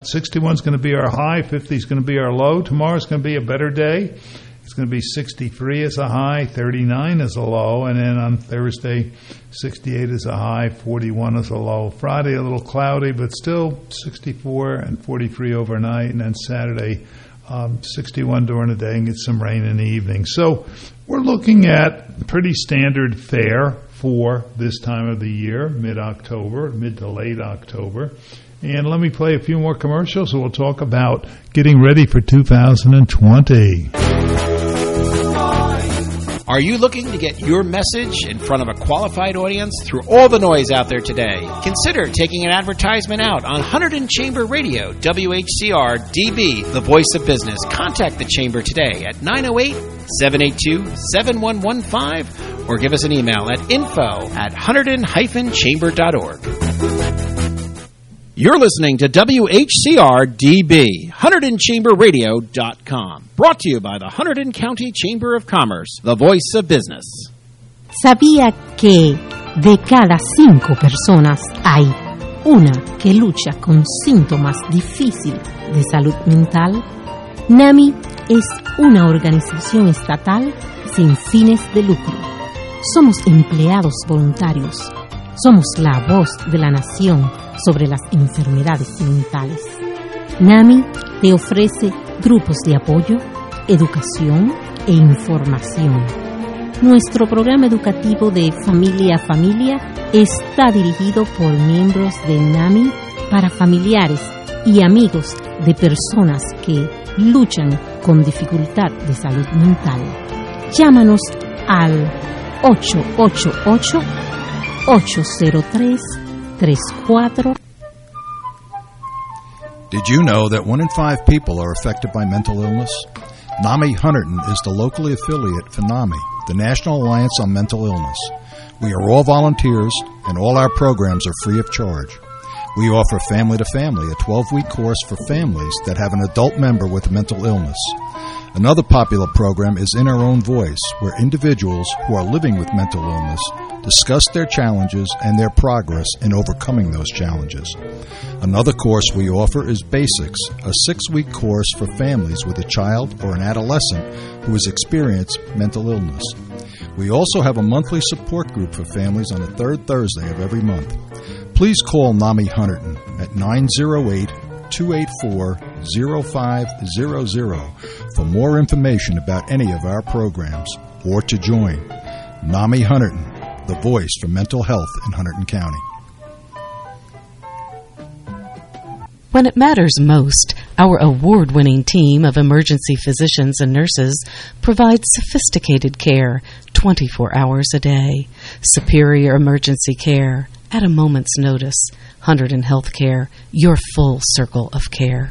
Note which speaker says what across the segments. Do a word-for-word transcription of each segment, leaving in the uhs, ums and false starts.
Speaker 1: sixty-one is going to be our high, fifty is going to be our low. Tomorrow's going to be a better day. It's going to be sixty-three as a high, thirty-nine as a low, and then on Thursday, sixty-eight as a high, forty-one as a low. Friday, a little cloudy, but still sixty-four and forty-three overnight, and then Saturday, um, sixty-one during the day and get some rain in the evening. So we're looking at pretty standard fare for this time of the year, mid-October, mid to late October. And let me play a few more commercials, and we'll talk about getting ready for two thousand twenty.
Speaker 2: Are you looking to get your message in front of a qualified audience through all the noise out there today? Consider taking an advertisement out on Hunterdon Chamber Radio, W H C R D B, the voice of business. Contact the Chamber today at nine oh eight, seven eight two, seven one one five or give us an email at info at hunterdon dash chamber dot org. You're listening to W H C R D B, Hunterdon Chamber Radio dot com. Brought to you by the Hunterdon County Chamber of Commerce, the voice of business.
Speaker 3: ¿Sabía que de cada cinco personas hay una que lucha con síntomas difíciles de salud mental? NAMI es una organización estatal sin fines de lucro. Somos empleados voluntarios. Somos la voz de la nación sobre las enfermedades mentales. NAMI te ofrece grupos de apoyo, educación e información. Nuestro programa educativo de familia a familia está dirigido por miembros de NAMI para familiares y amigos de personas que luchan con dificultad de salud mental. Llámanos al ocho ocho ocho, ocho cero tres, tres cuatro.
Speaker 4: Did you know that one in five people are affected by mental illness? NAMI Hunterdon is the locally affiliate for NAMI, the National Alliance on Mental Illness. We are all volunteers, and all our programs are free of charge. We offer Family to Family, a twelve-week course for families that have an adult member with mental illness. Another popular program is In Our Own Voice, where individuals who are living with mental illness discuss their challenges and their progress in overcoming those challenges. Another course we offer is Basics, a six-week course for families with a child or an adolescent who has experienced mental illness. We also have a monthly support group for families on the third Thursday of every month. Please call NAMI Hunterdon at nine oh eight, two eight four, oh five hundred for more information about any of our programs or to join. NAMI Hunterdon, the voice for mental health in Hunterdon County.
Speaker 5: When it matters most, our award-winning team of emergency physicians and nurses provides sophisticated care twenty-four hours a day. Superior emergency care at a moment's notice. Hunterdon Healthcare, your full circle of care.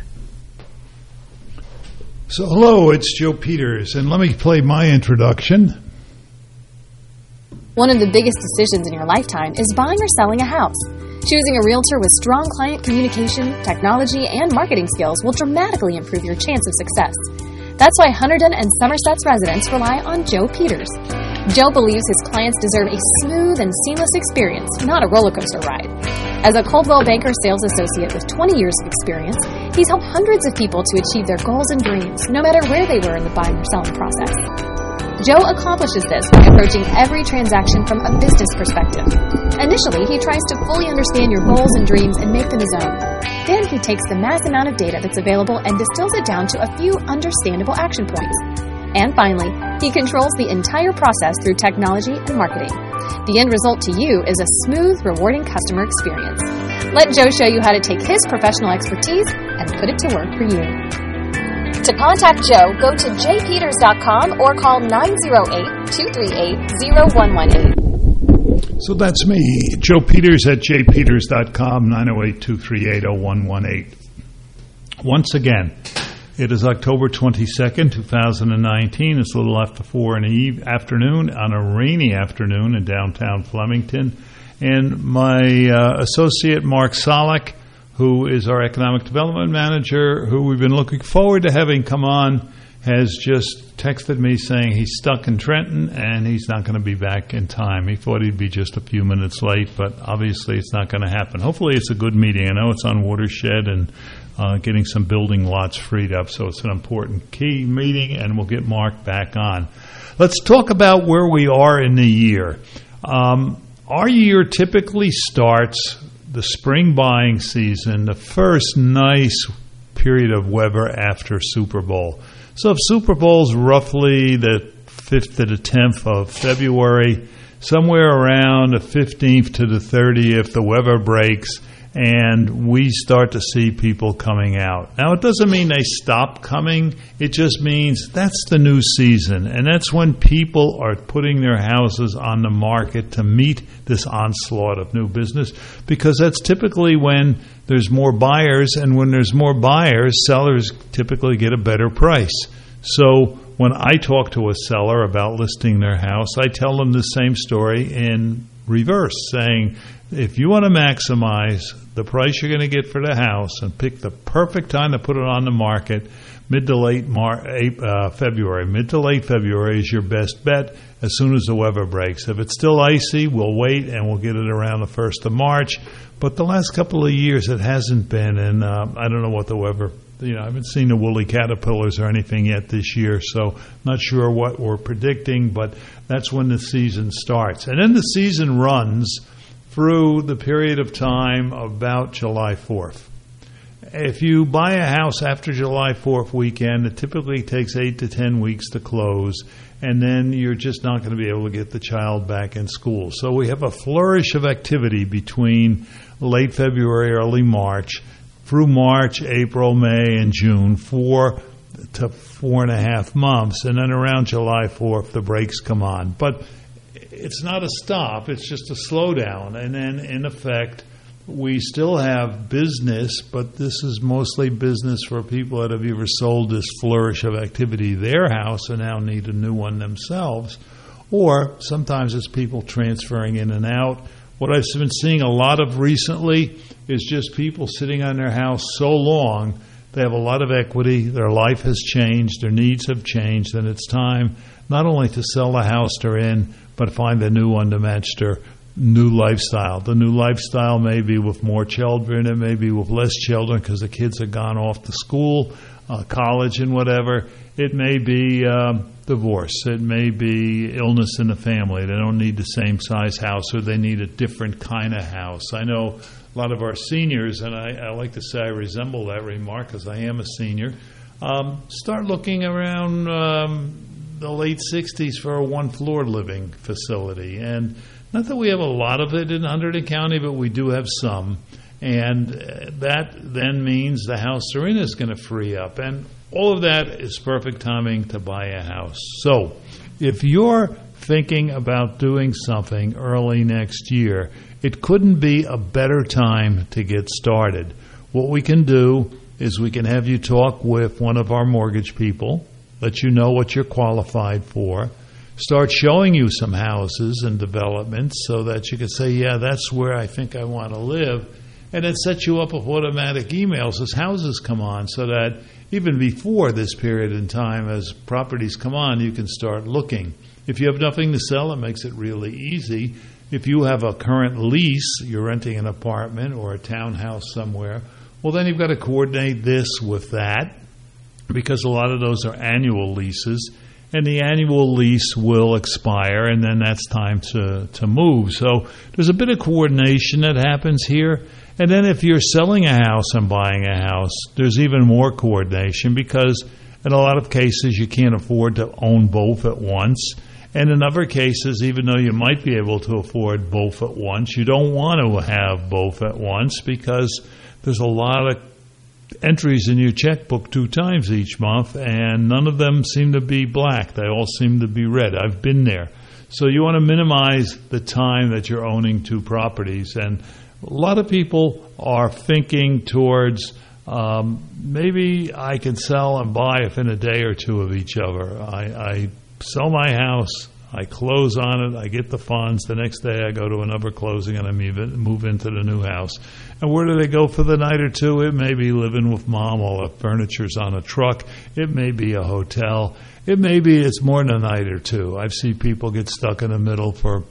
Speaker 1: So hello, it's Joe Peters, and let me play my introduction.
Speaker 6: One of the biggest decisions in your lifetime is buying or selling a house. Choosing a realtor with strong client communication, technology, and marketing skills will dramatically improve your chance of success. That's why Hunterdon and Somerset's residents rely on Joe Peters. Joe believes his clients deserve a smooth and seamless experience, not a roller coaster ride. As a Coldwell Banker sales associate with twenty years of experience, he's helped hundreds of people to achieve their goals and dreams, no matter where they were in the buying or selling process. Joe accomplishes this by approaching every transaction from a business perspective. Initially, he tries to fully understand your goals and dreams and make them his own. Then he takes the mass amount of data that's available and distills it down to a few understandable action points. And finally, he controls the entire process through technology and marketing. The end result to you is a smooth, rewarding customer experience. Let Joe show you how to take his professional expertise and put it to work for you. To contact Joe, go to j peters dot com or call nine oh eight, two three eight, oh one one eight.
Speaker 1: So that's me, Joe Peters at j peters dot com, nine oh eight, two three eight, oh one one eight. Once again, it is October twenty-second, two thousand nineteen. It's a little after four in the eve- afternoon on a rainy afternoon in downtown Flemington. And my uh, associate, Mark Solek, who is our economic development manager, who we've been looking forward to having come on, has just texted me saying he's stuck in Trenton and he's not going to be back in time. He thought he'd be just a few minutes late, but obviously it's not going to happen. Hopefully it's a good meeting. I know it's on Watershed, and uh, getting some building lots freed up. So it's an important key meeting, and we'll get Mark back on. Let's talk about where we are in the year. Um, our year typically starts the spring buying season, the first nice period of weather after Super Bowl. So if Super Bowl's roughly the fifth to the tenth of February, somewhere around the fifteenth to the thirtieth, the weather breaks, and we start to see people coming out. Now, it doesn't mean they stop coming. It just means that's the new season, and that's when people are putting their houses on the market to meet this onslaught of new business, because that's typically when there's more buyers, and when there's more buyers, sellers typically get a better price. So when I talk to a seller about listing their house, I tell them the same story in reverse, saying, if you want to maximize the price you're going to get for the house and pick the perfect time to put it on the market, mid to late Mar- uh, February. Mid to late February is your best bet as soon as the weather breaks. If it's still icy, we'll wait and we'll get it around the first of March. But the last couple of years it hasn't been, and uh, I don't know what the weather, you know, I haven't seen the woolly caterpillars or anything yet this year, so not sure what we're predicting, but that's when the season starts. And then the season runs through the period of time about July fourth. If you buy a house after July fourth weekend, it typically takes eight to ten weeks to close, and then you're just not going to be able to get the child back in school. So we have a flourish of activity between late February, early March, through March, April, May, and June, four to four and a half months, and then around July fourth, the brakes come on. But it's not a stop, it's just a slowdown. And then, in effect, we still have business, but this is mostly business for people that have either sold this flourish of activity their house and now need a new one themselves, or sometimes it's people transferring in and out. What I've been seeing a lot of recently is just people sitting on their house so long, they have a lot of equity, their life has changed, their needs have changed, and it's time not only to sell the house they're in, but find a new one to match their new lifestyle. The new lifestyle may be with more children, it may be with less children because the kids have gone off to school, uh, college and whatever. It may be uh, divorce. It may be illness in the family. They don't need the same size house, or they need a different kind of house. I know a lot of our seniors, and I, I like to say I resemble that remark because I am a senior, um, start looking around um, the late sixties for a one-floor living facility. And not that we have a lot of it in Hunterdon County, but we do have some. And that then means the house they're in is going to free up. And all of that is perfect timing to buy a house. So if you're thinking about doing something early next year, it couldn't be a better time to get started. What we can do is we can have you talk with one of our mortgage people, let you know what you're qualified for, start showing you some houses and developments so that you can say, yeah, that's where I think I want to live, and then set you up with automatic emails as houses come on, so that even before this period in time, as properties come on, you can start looking. If you have nothing to sell, it makes it really easy. If you have a current lease, you're renting an apartment or a townhouse somewhere, well, then you've got to coordinate this with that, because a lot of those are annual leases, and the annual lease will expire, and then that's time to, to move. So there's a bit of coordination that happens here. And then if you're selling a house and buying a house, there's even more coordination, because in a lot of cases you can't afford to own both at once. And in other cases, even though you might be able to afford both at once, you don't want to have both at once, because there's a lot of entries in your checkbook two times each month, and none of them seem to be black. They all seem to be red. I've been there. So you want to minimize the time that you're owning two properties. And a lot of people are thinking towards um, maybe I can sell and buy within a day or two of each other. I, I sell my house, I close on it, I get the funds. The next day I go to another closing and I move, it, move into the new house. And where do they go for the night or two? It may be living with mom while the furniture's on a truck. It may be a hotel. It may be it's more than a night or two. I've seen people get stuck in the middle for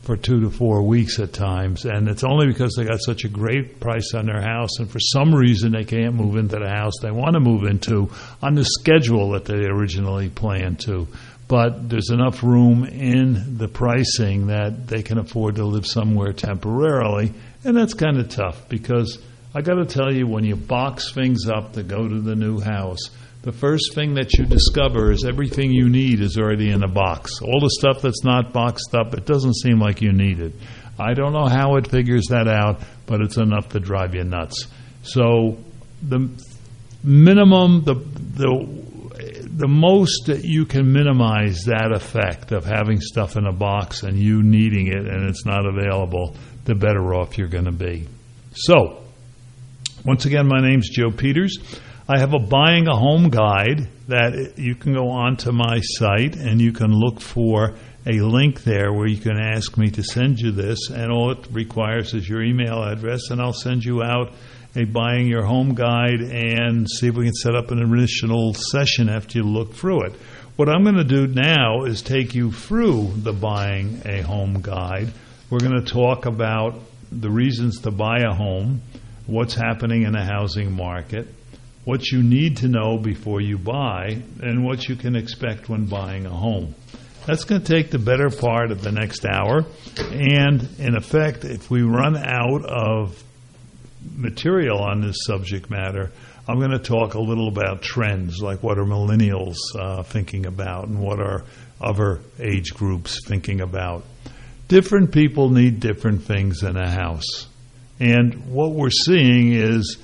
Speaker 1: for two to four weeks at times, and it's only because they got such a great price on their house, and for some reason they can't move into the house they want to move into on the schedule that they originally planned to. But there's enough room in the pricing that they can afford to live somewhere temporarily, and that's kind of tough because I got to tell you, when you box things up to go to the new house, the first thing that you discover is everything you need is already in a box. All the stuff that's not boxed up, it doesn't seem like you need it. I don't know how it figures that out, but it's enough to drive you nuts. So the minimum, the the the most that you can minimize that effect of having stuff in a box and you needing it and it's not available, the better off you're going to be. So, once again, my name's Joe Peters. I have a Buying a Home guide that you can go onto my site and you can look for a link there where you can ask me to send you this, and all it requires is your email address, and I'll send you out a Buying Your Home guide and see if we can set up an initial session after you look through it. What I'm going to do now is take you through the Buying a Home guide. We're going to talk about the reasons to buy a home, what's happening in the housing market, what you need to know before you buy, and what you can expect when buying a home. That's going to take the better part of the next hour, and in effect, if we run out of material on this subject matter, I'm going to talk a little about trends, like what are millennials uh, thinking about and what are other age groups thinking about. Different people need different things in a house. And what we're seeing is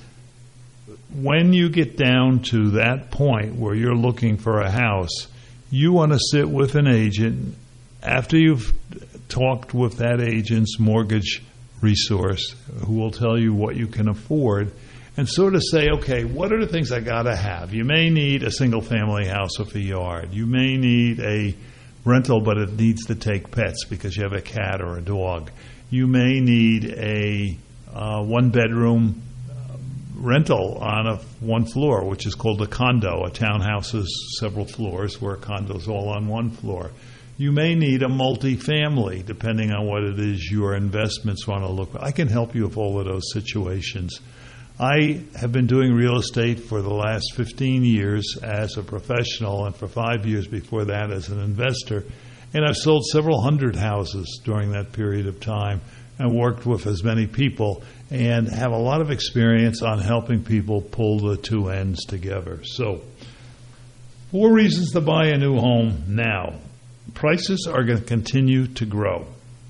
Speaker 1: when you get down to that point where you're looking for a house, you want to sit with an agent after you've talked with that agent's mortgage resource who will tell you what you can afford and sort of say, okay, what are the things I got to have? You may need a single-family house with a yard. You may need a rental, but it needs to take pets because you have a cat or a dog. You may need a uh, one-bedroom rental on a one floor, which is called a condo. A townhouse is several floors, where a condo is all on one floor. You may need a multi-family, depending on what it is your investments want to look like. I can help you with all of those situations. I have been doing real estate for the last fifteen years as a professional, and for five years before that as an investor. And I've sold several hundred houses during that period of time and worked with as many people and have a lot of experience on helping people pull the two ends together. So, four reasons to buy a new home now. Prices are going to continue to grow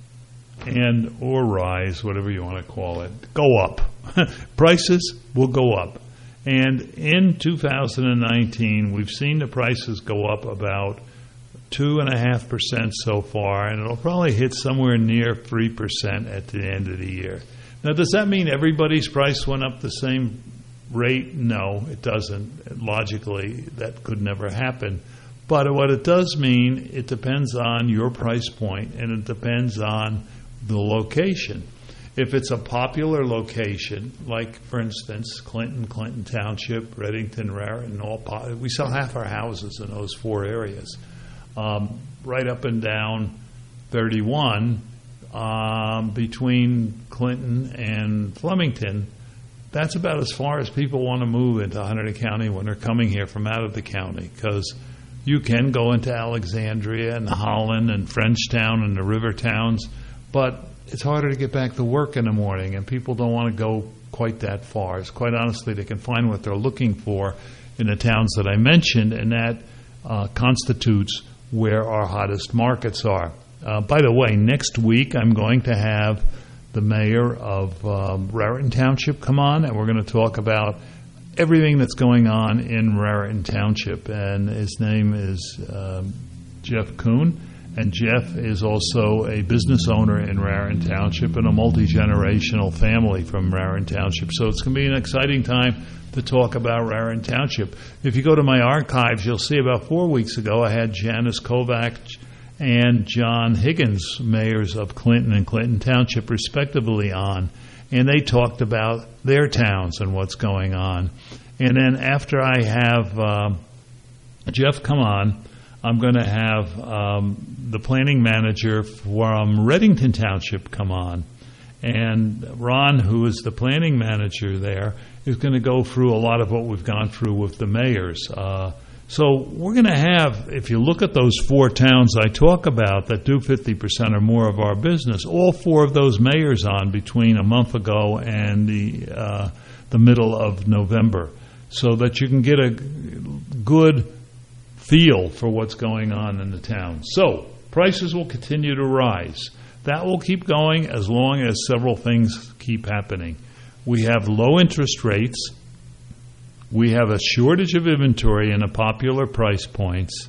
Speaker 1: and or rise, whatever you want to call it, go up. Prices will go up. And in two thousand nineteen, we've seen the prices go up about two point five percent so far, and it'll probably hit somewhere near three percent at the end of the year. Now, does that mean everybody's price went up the same rate? No, it doesn't. Logically, that could never happen. But what it does mean, it depends on your price point, and it depends on the location. If it's a popular location, like, for instance, Clinton, Clinton Township, Reddington, Raritan, all po- we sell half our houses in those four areas. Um, right up and down thirty-one, um, between Clinton and Flemington, that's about as far as people want to move into Hunterdon County when they're coming here from out of the county, because you can go into Alexandria and Holland and Frenchtown and the river towns, but it's harder to get back to work in the morning, and people don't want to go quite that far. It's quite honestly, they can find what they're looking for in the towns that I mentioned, and that uh, constitutes where our hottest markets are. Uh, by the way, next week I'm going to have the mayor of um, Raritan Township come on, and we're going to talk about everything that's going on in Raritan Township. And his name is um, Jeff Kuhn, and Jeff is also a business owner in Raritan Township and a multi-generational family from Raritan Township. So it's going to be an exciting time to talk about Raritan Township. If you go to my archives, you'll see about four weeks ago I had Janice Kovac and John Higgins, mayors of Clinton and Clinton Township, respectively, on, and they talked about their towns and what's going on. And then after I have uh, Jeff come on, I'm going to have um, the planning manager from Reddington Township come on. And Ron, who is the planning manager there, is going to go through a lot of what we've gone through with the mayors. Uh, so we're going to have, if you look at those four towns I talk about that do fifty percent or more of our business, all four of those mayors on between a month ago and the uh, the middle of November, so that you can get a good feel for what's going on in the town. So prices will continue to rise. That will keep going as long as several things keep happening. We have low interest rates. We have a shortage of inventory in the popular price points.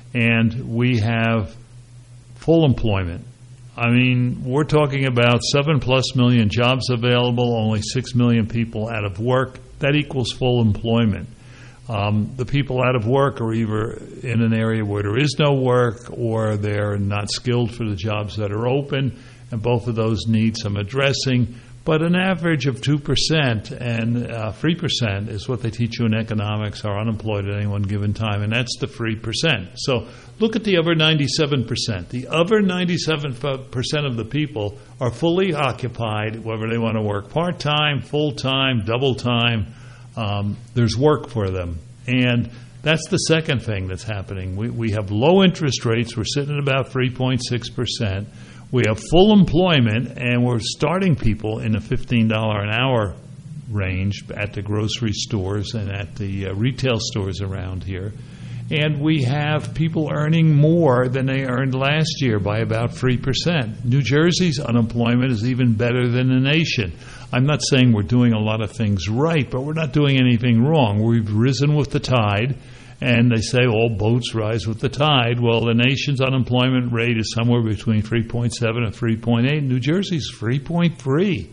Speaker 1: And we have full employment. I mean, we're talking about seven plus million jobs available, only six million people out of work. That equals full employment. Um, the people out of work are either in an area where there is no work or they're not skilled for the jobs that are open, and both of those need some addressing. But an average of two percent and uh, three percent is what they teach you in economics are unemployed at any one given time, and that's the three percent. So look at the other ninety-seven percent. The other ninety-seven percent of the people are fully occupied, whether they want to work part-time, full-time, double-time. Um, there's work for them. And that's the second thing that's happening. We, we have low interest rates. We're sitting at about three point six percent. We have full employment, and we're starting people in the fifteen dollars an hour range at the grocery stores and at the uh, retail stores around here. And we have people earning more than they earned last year by about three percent. New Jersey's unemployment is even better than the nation. I'm not saying we're doing a lot of things right, but we're not doing anything wrong. We've risen with the tide, and they say all boats rise with the tide. Well, the nation's unemployment rate is somewhere between three point seven and three point eight. New Jersey's three point three,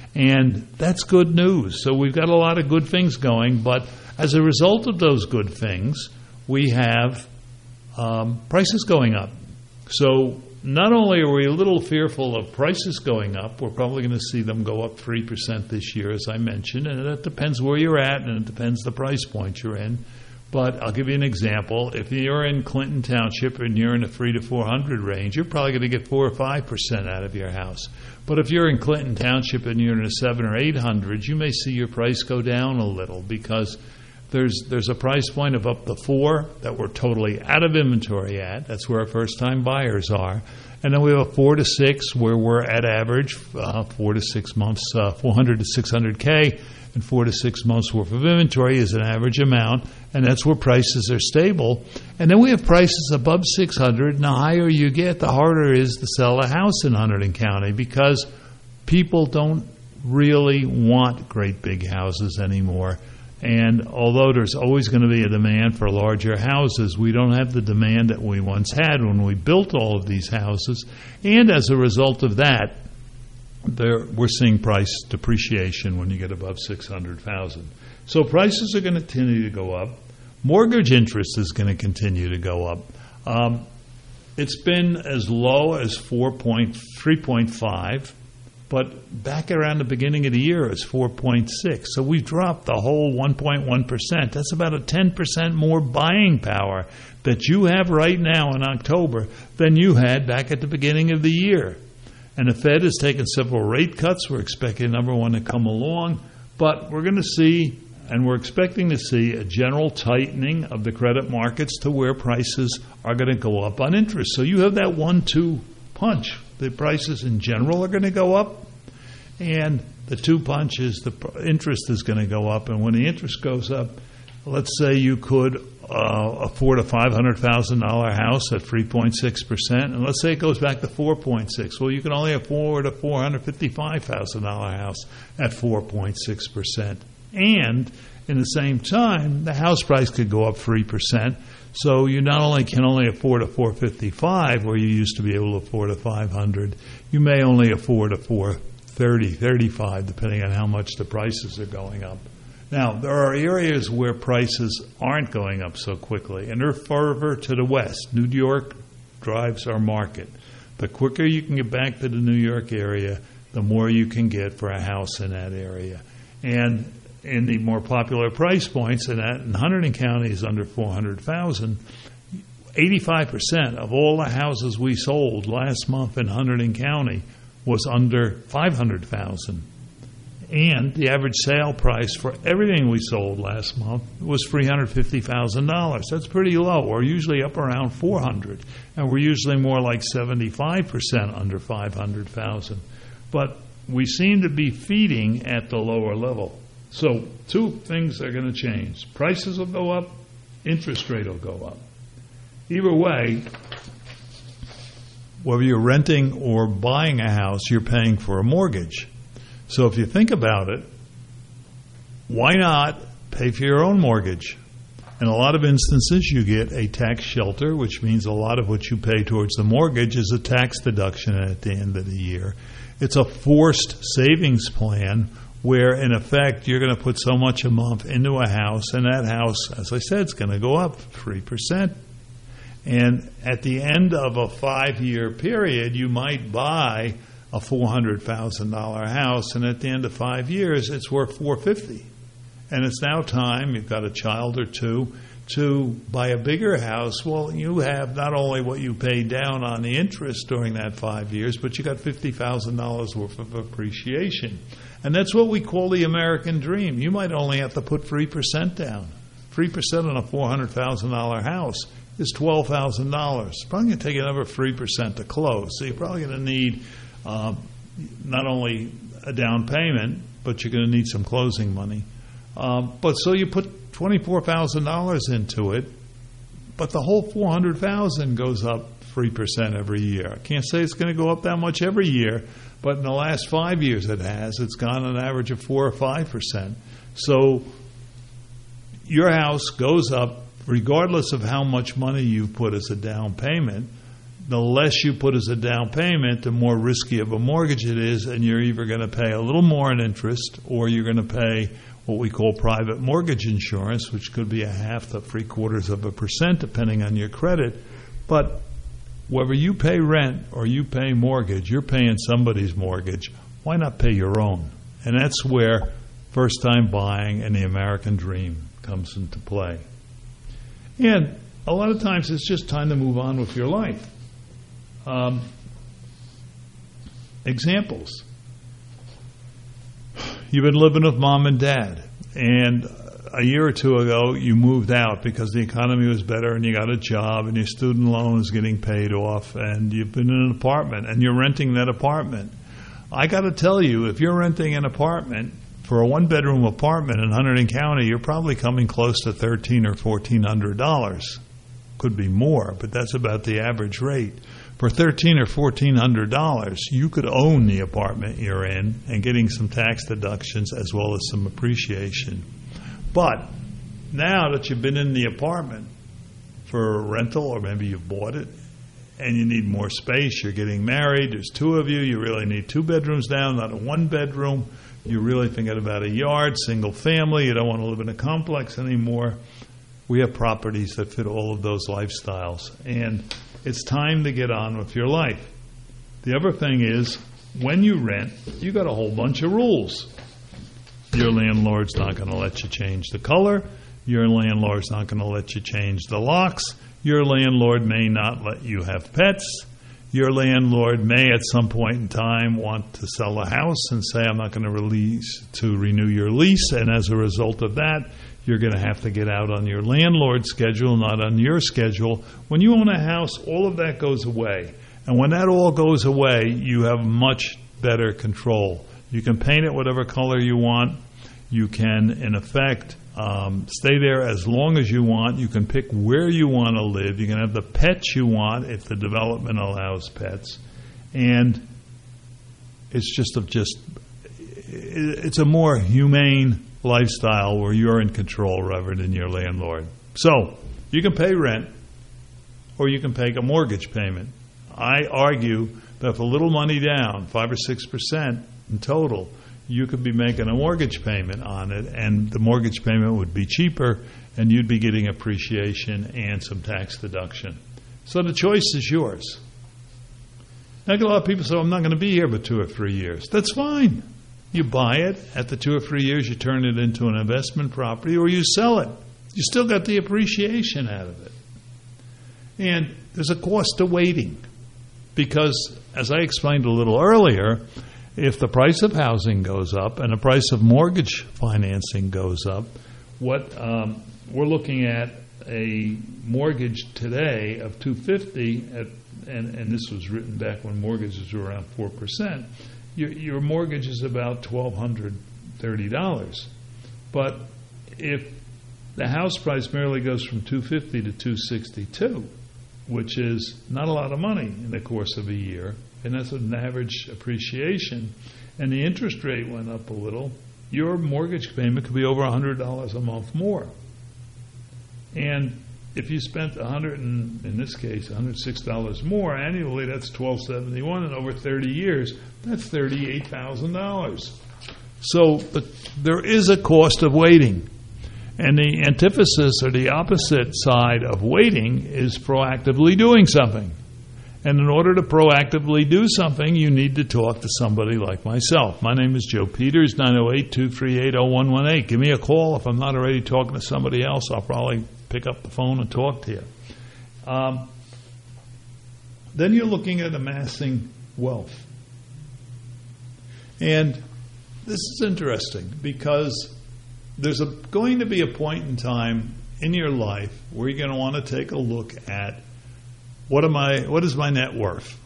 Speaker 1: and that's good news. So we've got a lot of good things going, but as a result of those good things, we have um, prices going up. So not only are we a little fearful of prices going up, we're probably going to see them go up three percent this year, as I mentioned, and that depends where you're at, and it depends the price point you're in. But I'll give you an example. If you're in Clinton Township and you're in the three to four hundred range, you're probably going to get four or five percent out of your house. But if you're in Clinton Township and you're in the seven or eight hundreds, you may see your price go down a little because There's there's a price point of up to four that we're totally out of inventory at. That's where our first-time buyers are. And then we have a four to six where we're at average, uh, four to six months, uh, four hundred to six hundred K, and four to six months worth of inventory is an average amount, and that's where prices are stable. And then we have prices above six hundred, and the higher you get, the harder it is to sell a house in Hunterdon County because people don't really want great big houses anymore. And although there's always going to be a demand for larger houses, we don't have the demand that we once had when we built all of these houses. And as a result of that, there, we're seeing price depreciation when you get above six hundred thousand. So prices are going to continue to go up. Mortgage interest is going to continue to go up. Um, it's been as low as four point three point five. But back around the beginning of the year, it's four point six. So we've dropped the whole one point one percent. That's about a ten percent more buying power that you have right now in October than you had back at the beginning of the year. And the Fed has taken several rate cuts. We're expecting number one to come along. But we're going to see, and we're expecting to see, a general tightening of the credit markets to where prices are going to go up on interest. So you have that one two punch. The prices in general are going to go up, and the two punches, the interest is going to go up. And when the interest goes up, let's say you could uh, afford a five hundred thousand dollars house at three point six percent, and let's say it goes back to four point six. Well, you can only afford a four hundred fifty-five thousand dollars house at four point six percent. And in the same time, the house price could go up three percent. So you not only can only afford a four fifty-five where you used to be able to afford a five hundred, you may only afford a four thirty, thirty-five, depending on how much the prices are going up. Now, there are areas where prices aren't going up so quickly, and they're further to the west. New York drives our market. The quicker you can get back to the New York area, the more you can get for a house in that area. And in the more popular price points, and that in Hunterdon County is under four hundred thousand, eighty-five percent of all the houses we sold last month in Hunterdon County was under five hundred thousand dollars. And the average sale price for everything we sold last month was three hundred fifty thousand dollars. That's pretty low. We're usually up around four hundred thousand dollars, and we're usually more like seventy-five percent under five hundred thousand dollars. But we seem to be feeding at the lower level. So two things are going to change. Prices will go up, interest rate will go up. Either way, whether you're renting or buying a house, you're paying for a mortgage. So if you think about it, why not pay for your own mortgage? In a lot of instances, you get a tax shelter, which means a lot of what you pay towards the mortgage is a tax deduction at the end of the year. It's a forced savings plan where, in effect, you're going to put so much a month into a house, and that house, as I said, is going to go up three percent. And at the end of a five-year period, you might buy a four hundred thousand dollars house, and at the end of five years, it's worth four hundred fifty thousand dollars. And it's now time, you've got a child or two, to buy a bigger house. Well, you have not only what you paid down on the interest during that five years, but you got fifty thousand dollars worth of appreciation. And that's what we call the American dream. You might only have to put three percent down. three percent on a four hundred thousand dollars house is twelve thousand dollars. It's probably going to take another three percent to close. So you're probably going to need uh, not only a down payment, but you're going to need some closing money. Um, but so you put twenty-four thousand dollars into it, but the whole four hundred thousand dollars goes up three percent every year. I can't say it's going to go up that much every year, but in the last five years it has. It's gone an average of four or five percent. So your house goes up regardless of how much money you put as a down payment. The less you put as a down payment, the more risky of a mortgage it is, and you're either going to pay a little more in interest or you're going to pay what we call private mortgage insurance, which could be a half to three quarters of a percent depending on your credit. But whether you pay rent or you pay mortgage, you're paying somebody's mortgage. Why not pay your own? And that's where first-time buying and the American dream comes into play. And a lot of times it's just time to move on with your life. Um, examples. You've been living with mom and dad, and a year or two ago you moved out because the economy was better and you got a job and your student loan is getting paid off and you've been in an apartment and you're renting that apartment. I got to tell you, if you're renting an apartment, for a one-bedroom apartment in Hunterdon County, you're probably coming close to thirteen hundred dollars or fourteen hundred dollars. Could be more, but that's about the average rate. For thirteen hundred dollars or fourteen hundred dollars, you could own the apartment you're in and getting some tax deductions as well as some appreciation. But now that you've been in the apartment for a rental, or maybe you've bought it, and you need more space, you're getting married, there's two of you, you really need two bedrooms down, not a one bedroom. You're really thinking about a yard, single family, you don't want to live in a complex anymore. We have properties that fit all of those lifestyles. And it's time to get on with your life. The other thing is, when you rent, you got a whole bunch of rules. Your landlord's not going to let you change the color. Your landlord's not going to let you change the locks. Your landlord may not let you have pets. Your landlord may at some point in time want to sell a house and say, I'm not going to release to renew your lease. And as a result of that, you're going to have to get out on your landlord's schedule, not on your schedule. When you own a house, all of that goes away. And when that all goes away, you have much better control. You can paint it whatever color you want. You can, in effect, um, stay there as long as you want. You can pick where you want to live. You can have the pets you want if the development allows pets. And it's just a, just it's a more humane lifestyle where you're in control rather than your landlord. So you can pay rent or you can pay a mortgage payment. I argue that with a little money down, five or six percent in total, you could be making a mortgage payment on it, and the mortgage payment would be cheaper, and you'd be getting appreciation and some tax deduction. So the choice is yours. Now, I get a lot of people say, I'm not going to be here but two or three years. That's fine. You buy it. At the two or three years, you turn it into an investment property, or you sell it. You still got the appreciation out of it. And there's a cost to waiting because, as I explained a little earlier, if the price of housing goes up and the price of mortgage financing goes up, what um, we're looking at a mortgage today of two hundred fifty dollars, at, and, and this was written back when mortgages were around four percent, your, your mortgage is about one thousand two hundred thirty dollars. But if the house price merely goes from two hundred fifty dollars to two hundred sixty-two dollars, which is not a lot of money in the course of a year, and that's an average appreciation, and the interest rate went up a little, your mortgage payment could be over one hundred dollars a month more. And if you spent one hundred, and in this case, one hundred six dollars more annually, that's twelve seventy-one, and over thirty years, that's thirty-eight thousand dollars. So but there is a cost of waiting. And the antithesis or the opposite side of waiting is proactively doing something. And in order to proactively do something, you need to talk to somebody like myself. My name is Joe Peters, nine oh eight, two three eight, oh one one eight. Give me a call. If I'm not already talking to somebody else, I'll probably pick up the phone and talk to you. Um, then you're looking at amassing wealth. And this is interesting because there's a, going to be a point in time in your life where you're going to want to take a look at what am I, what is my net worth?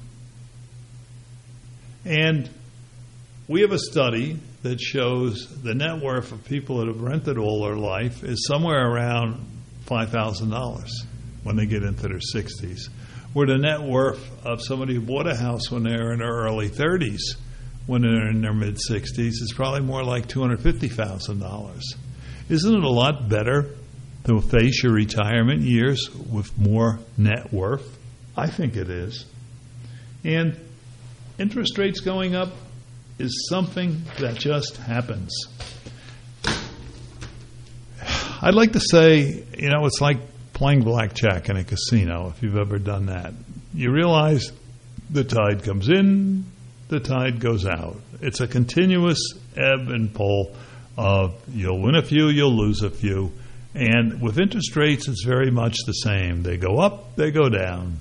Speaker 1: And we have a study that shows the net worth of people that have rented all their life is somewhere around five thousand dollars when they get into their sixties, where the net worth of somebody who bought a house when they're in their early thirties, when they're in their mid-sixties, is probably more like two hundred fifty thousand dollars. Isn't it a lot better to face your retirement years with more net worth? I think it is. And interest rates going up is something that just happens. I'd like to say, you know, it's like playing blackjack in a casino, if you've ever done that. You realize the tide comes in, the tide goes out. It's a continuous ebb and pull of you'll win a few, you'll lose a few. And with interest rates, it's very much the same. They go up, they go down.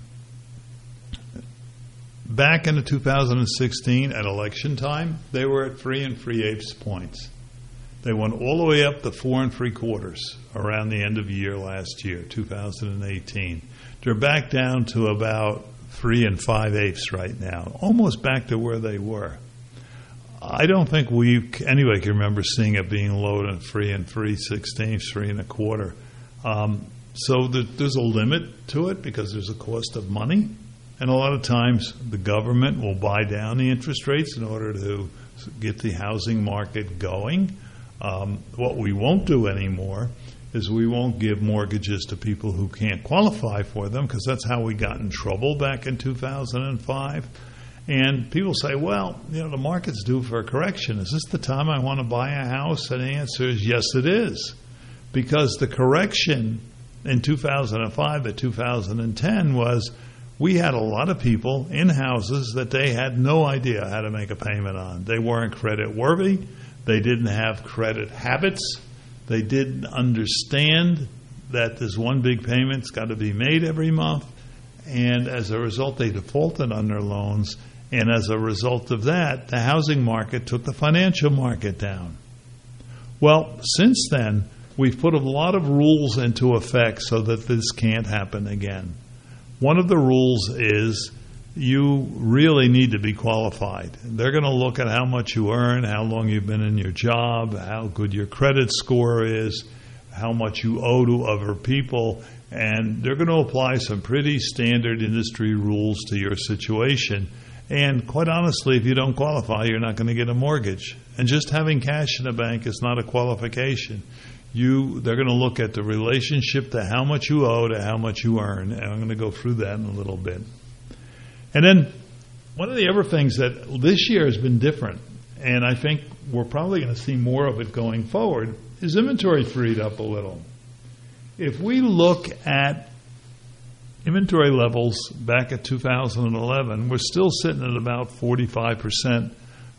Speaker 1: Back in the two thousand sixteen, at election time, they were at three and three eighths points. They went all the way up to four and three quarters around the end of the year last year, two thousand eighteen. They're back down to about three and five eighths right now, almost back to where they were. I don't think we anybody can remember seeing it being low to three and three sixteenths, three and a quarter. Um, so the, there's a limit to it because there's a cost of money, and a lot of times the government will buy down the interest rates in order to get the housing market going. Um, what we won't do anymore is we won't give mortgages to people who can't qualify for them, because that's how we got in trouble back in two thousand five. And people say, well, you know, the market's due for a correction. Is this the time I want to buy a house? And the answer is yes, it is. Because the correction in two thousand five to two thousand ten was we had a lot of people in houses that they had no idea how to make a payment on. They weren't credit worthy. They didn't have credit habits. They didn't understand that this one big payment's got to be made every month. And as a result, they defaulted on their loans. And as a result of that, the housing market took the financial market down. Well, since then, we've put a lot of rules into effect so that this can't happen again. One of the rules is you really need to be qualified. They're going to look at how much you earn, how long you've been in your job, how good your credit score is, how much you owe to other people, and they're going to apply some pretty standard industry rules to your situation. And quite honestly, if you don't qualify, you're not going to get a mortgage. And just having cash in the bank is not a qualification. You, they're going to look at the relationship to how much you owe to how much you earn. And I'm going to go through that in a little bit. And then one of the other things that this year has been different, and I think we're probably going to see more of it going forward, is inventory freed up a little. If we look at inventory levels back at two thousand eleven, we're still sitting at about forty-five percent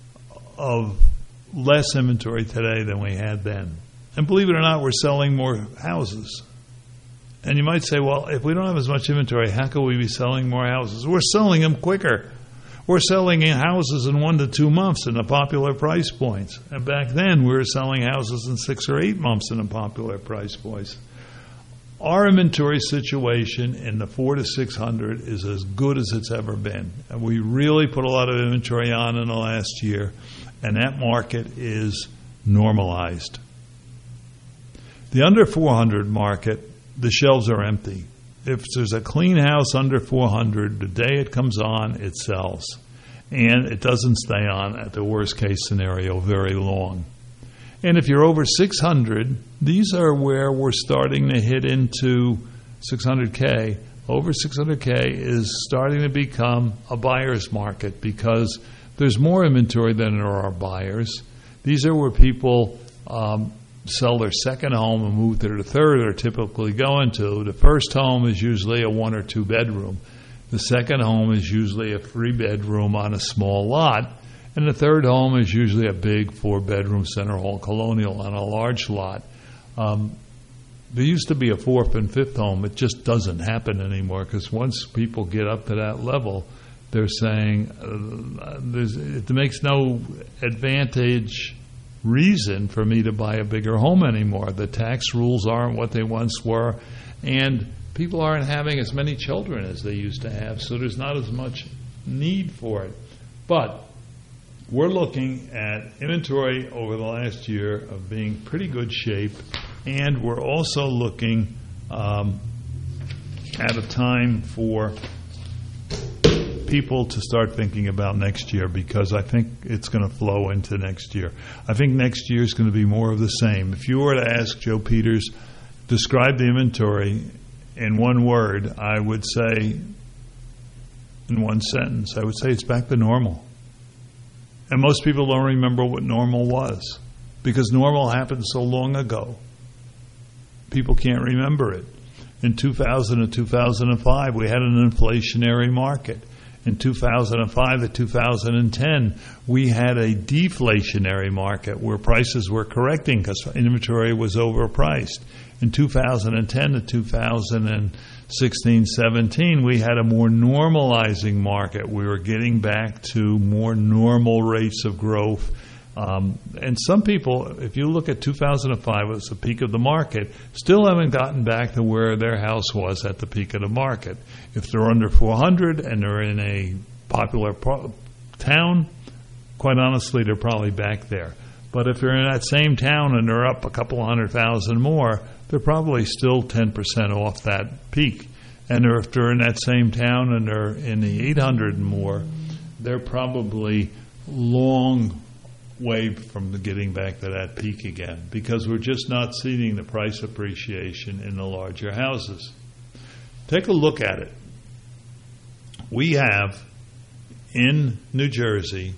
Speaker 1: of less inventory today than we had then. And believe it or not, we're selling more houses. And you might say, well, if we don't have as much inventory, how can we be selling more houses? We're selling them quicker. We're selling in houses in one to two months in the popular price points. And back then, we were selling houses in six or eight months in the popular price points. Our inventory situation in the four to six hundred is as good as it's ever been. And we really put a lot of inventory on in the last year, and that market is normalized. The under four hundred market, the shelves are empty. If there's a clean house under four hundred, the day it comes on, it sells. And it doesn't stay on, at the worst case scenario, very long. And if you're over six hundred, these are where we're starting to hit into six hundred K. Over six hundred K is starting to become a buyer's market because there's more inventory than there are buyers. These are where people um, sell their second home and move to the third they're typically going to. The first home is usually a one or two bedroom. The second home is usually a three bedroom on a small lot. And the third home is usually a big four-bedroom center hall colonial on a large lot. Um, there used to be a fourth and fifth home. It just doesn't happen anymore because once people get up to that level, they're saying uh, there's, it makes no advantage reason for me to buy a bigger home anymore. The tax rules aren't what they once were, and people aren't having as many children as they used to have, so there's not as much need for it. But we're looking at inventory over the last year of being pretty good shape, and we're also looking um, at a time for people to start thinking about next year because I think it's going to flow into next year. I think next year is going to be more of the same. If you were to ask Joe Peters, describe the inventory in one word, I would say, in one sentence, I would say it's back to normal. And most people don't remember what normal was because normal happened so long ago. People can't remember it. In two thousand and two thousand five, we had an inflationary market. In two thousand five to two thousand ten, we had a deflationary market where prices were correcting because inventory was overpriced. In two thousand ten to two thousand sixteen seventeen, we had a more normalizing market. We were getting back to more normal rates of growth. Um, and some people, if you look at two thousand five, it was the peak of the market, still haven't gotten back to where their house was at the peak of the market. If they're under four hundred and they're in a popular pro- town, quite honestly, they're probably back there. But if they're in that same town and they're up a couple hundred thousand more, they're probably still ten percent off that peak. And if they're in that same town and they're in the eight hundred and more, they're probably long way from getting back to that peak again because we're just not seeing the price appreciation in the larger houses. Take a look at it. We have in New Jersey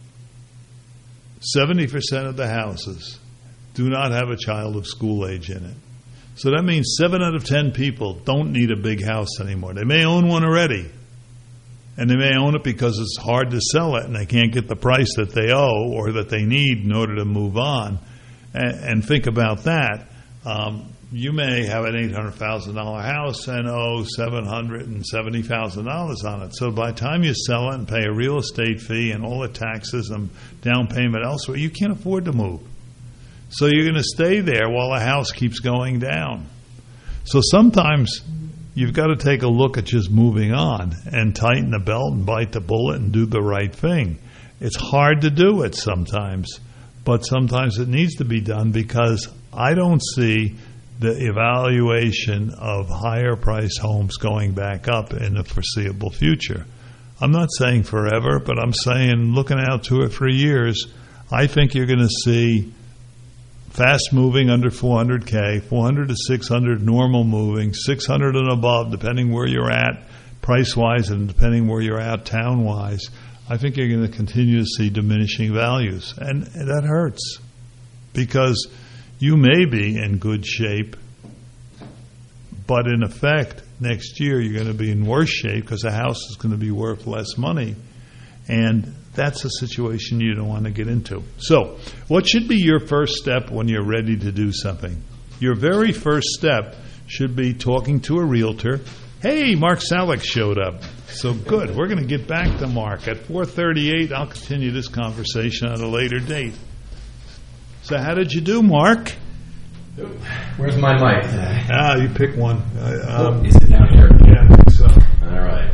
Speaker 1: seventy percent of the houses do not have a child of school age in it. So that means seven out of ten people don't need a big house anymore. They may own one already, and they may own it because it's hard to sell it and they can't get the price that they owe or that they need in order to move on. And, and think about that. Um, you may have an eight hundred thousand dollars house and owe seven hundred seventy thousand dollars on it. So by the time you sell it and pay a real estate fee and all the taxes and down payment elsewhere, you can't afford to move. So you're going to stay there while the house keeps going down. So sometimes you've got to take a look at just moving on and tighten the belt and bite the bullet and do the right thing. It's hard to do it sometimes, but sometimes it needs to be done because I don't see the evaluation of higher price homes going back up in the foreseeable future. I'm not saying forever, but I'm saying looking out two or three years, I think you're going to see fast moving under four hundred K, four hundred to six hundred normal moving, six hundred and above, depending where you're at price-wise and depending where you're at town-wise. I think you're going to continue to see diminishing values. And, and that hurts because you may be in good shape, but in effect, next year you're going to be in worse shape because the house is going to be worth less money. And that's a situation you don't want to get into. So, what should be your first step when you're ready to do something? Your very first step should be talking to a realtor. Hey, Mark Salek showed up. So good. We're going to get back to Mark. At four thirty-eight, I'll continue this conversation at a later date. So how did you do, Mark?
Speaker 7: Where's my mic?
Speaker 1: Ah, you pick one. Uh, um,
Speaker 7: Is it down here?
Speaker 1: Yeah, I think so.
Speaker 7: All right.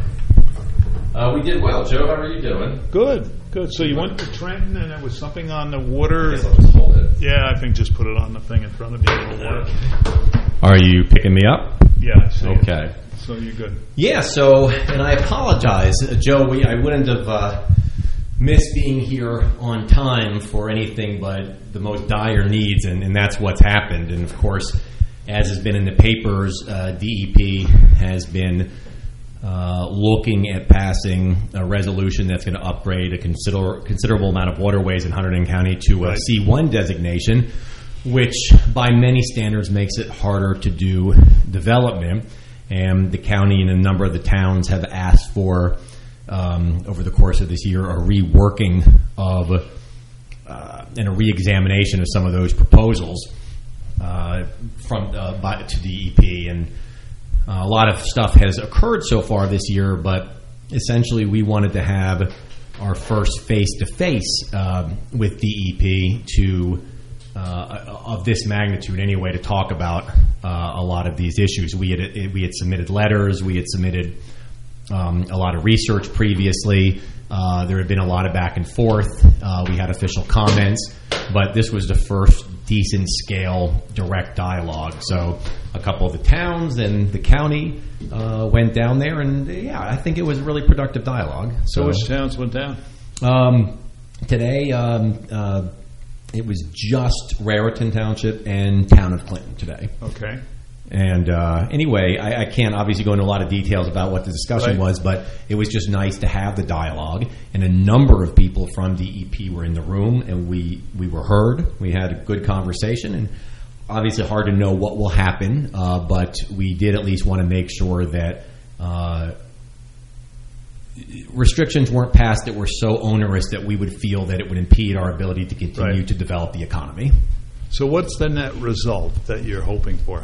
Speaker 7: Uh, we did well. Joe, how are you doing?
Speaker 1: Good, good. So you went to Trenton and there was something on the water?
Speaker 7: I guess I'll just hold it.
Speaker 1: Yeah, I think just put it on the thing in front of you. It'll work.
Speaker 7: Are you picking me up?
Speaker 1: Yeah, I see it.
Speaker 7: Okay.
Speaker 1: So you're good.
Speaker 7: Yeah, so, and I apologize, uh, Joe, we, I wouldn't have uh, missed being here on time for anything but the most dire needs, and, and that's what's happened. And, of course, as has been in the papers, uh, D E P has been uh, looking at passing a resolution that's going to upgrade a consider- considerable amount of waterways in Hunterdon County to a
Speaker 1: Right.
Speaker 7: C one designation, which by many standards makes it harder to do development. And the county and a number of the towns have asked for, um, over the course of this year, a reworking of uh, and a reexamination of some of those proposals uh, from uh, by, to D E P. And uh, a lot of stuff has occurred so far this year, but essentially we wanted to have our first face-to-face uh, with D E P to Uh, of this magnitude anyway, to talk about uh, a lot of these issues. We had we had submitted letters, we had submitted um, a lot of research previously. Uh, there had been a lot of back and forth. Uh, we had official comments, but this was the first decent scale direct dialogue. So a couple of the towns and the county uh, went down there, and yeah, I think it was a really productive dialogue.
Speaker 1: So,
Speaker 7: So,
Speaker 1: which towns went down?
Speaker 7: um, today, um, uh, it was just Raritan Township and Town of Clinton today.
Speaker 1: Okay.
Speaker 7: And uh, anyway, I, I can't obviously go into a lot of details about what the discussion
Speaker 1: Right.
Speaker 7: was, but it was just nice to have the dialogue. And a number of people from D E P were in the room, and we, we were heard. We had a good conversation, and obviously hard to know what will happen, uh, but we did at least want to make sure that uh, restrictions weren't passed that were so onerous that we would feel that it would impede our ability to continue
Speaker 1: Right.
Speaker 7: to develop the economy.
Speaker 1: So what's the net result that you're hoping for?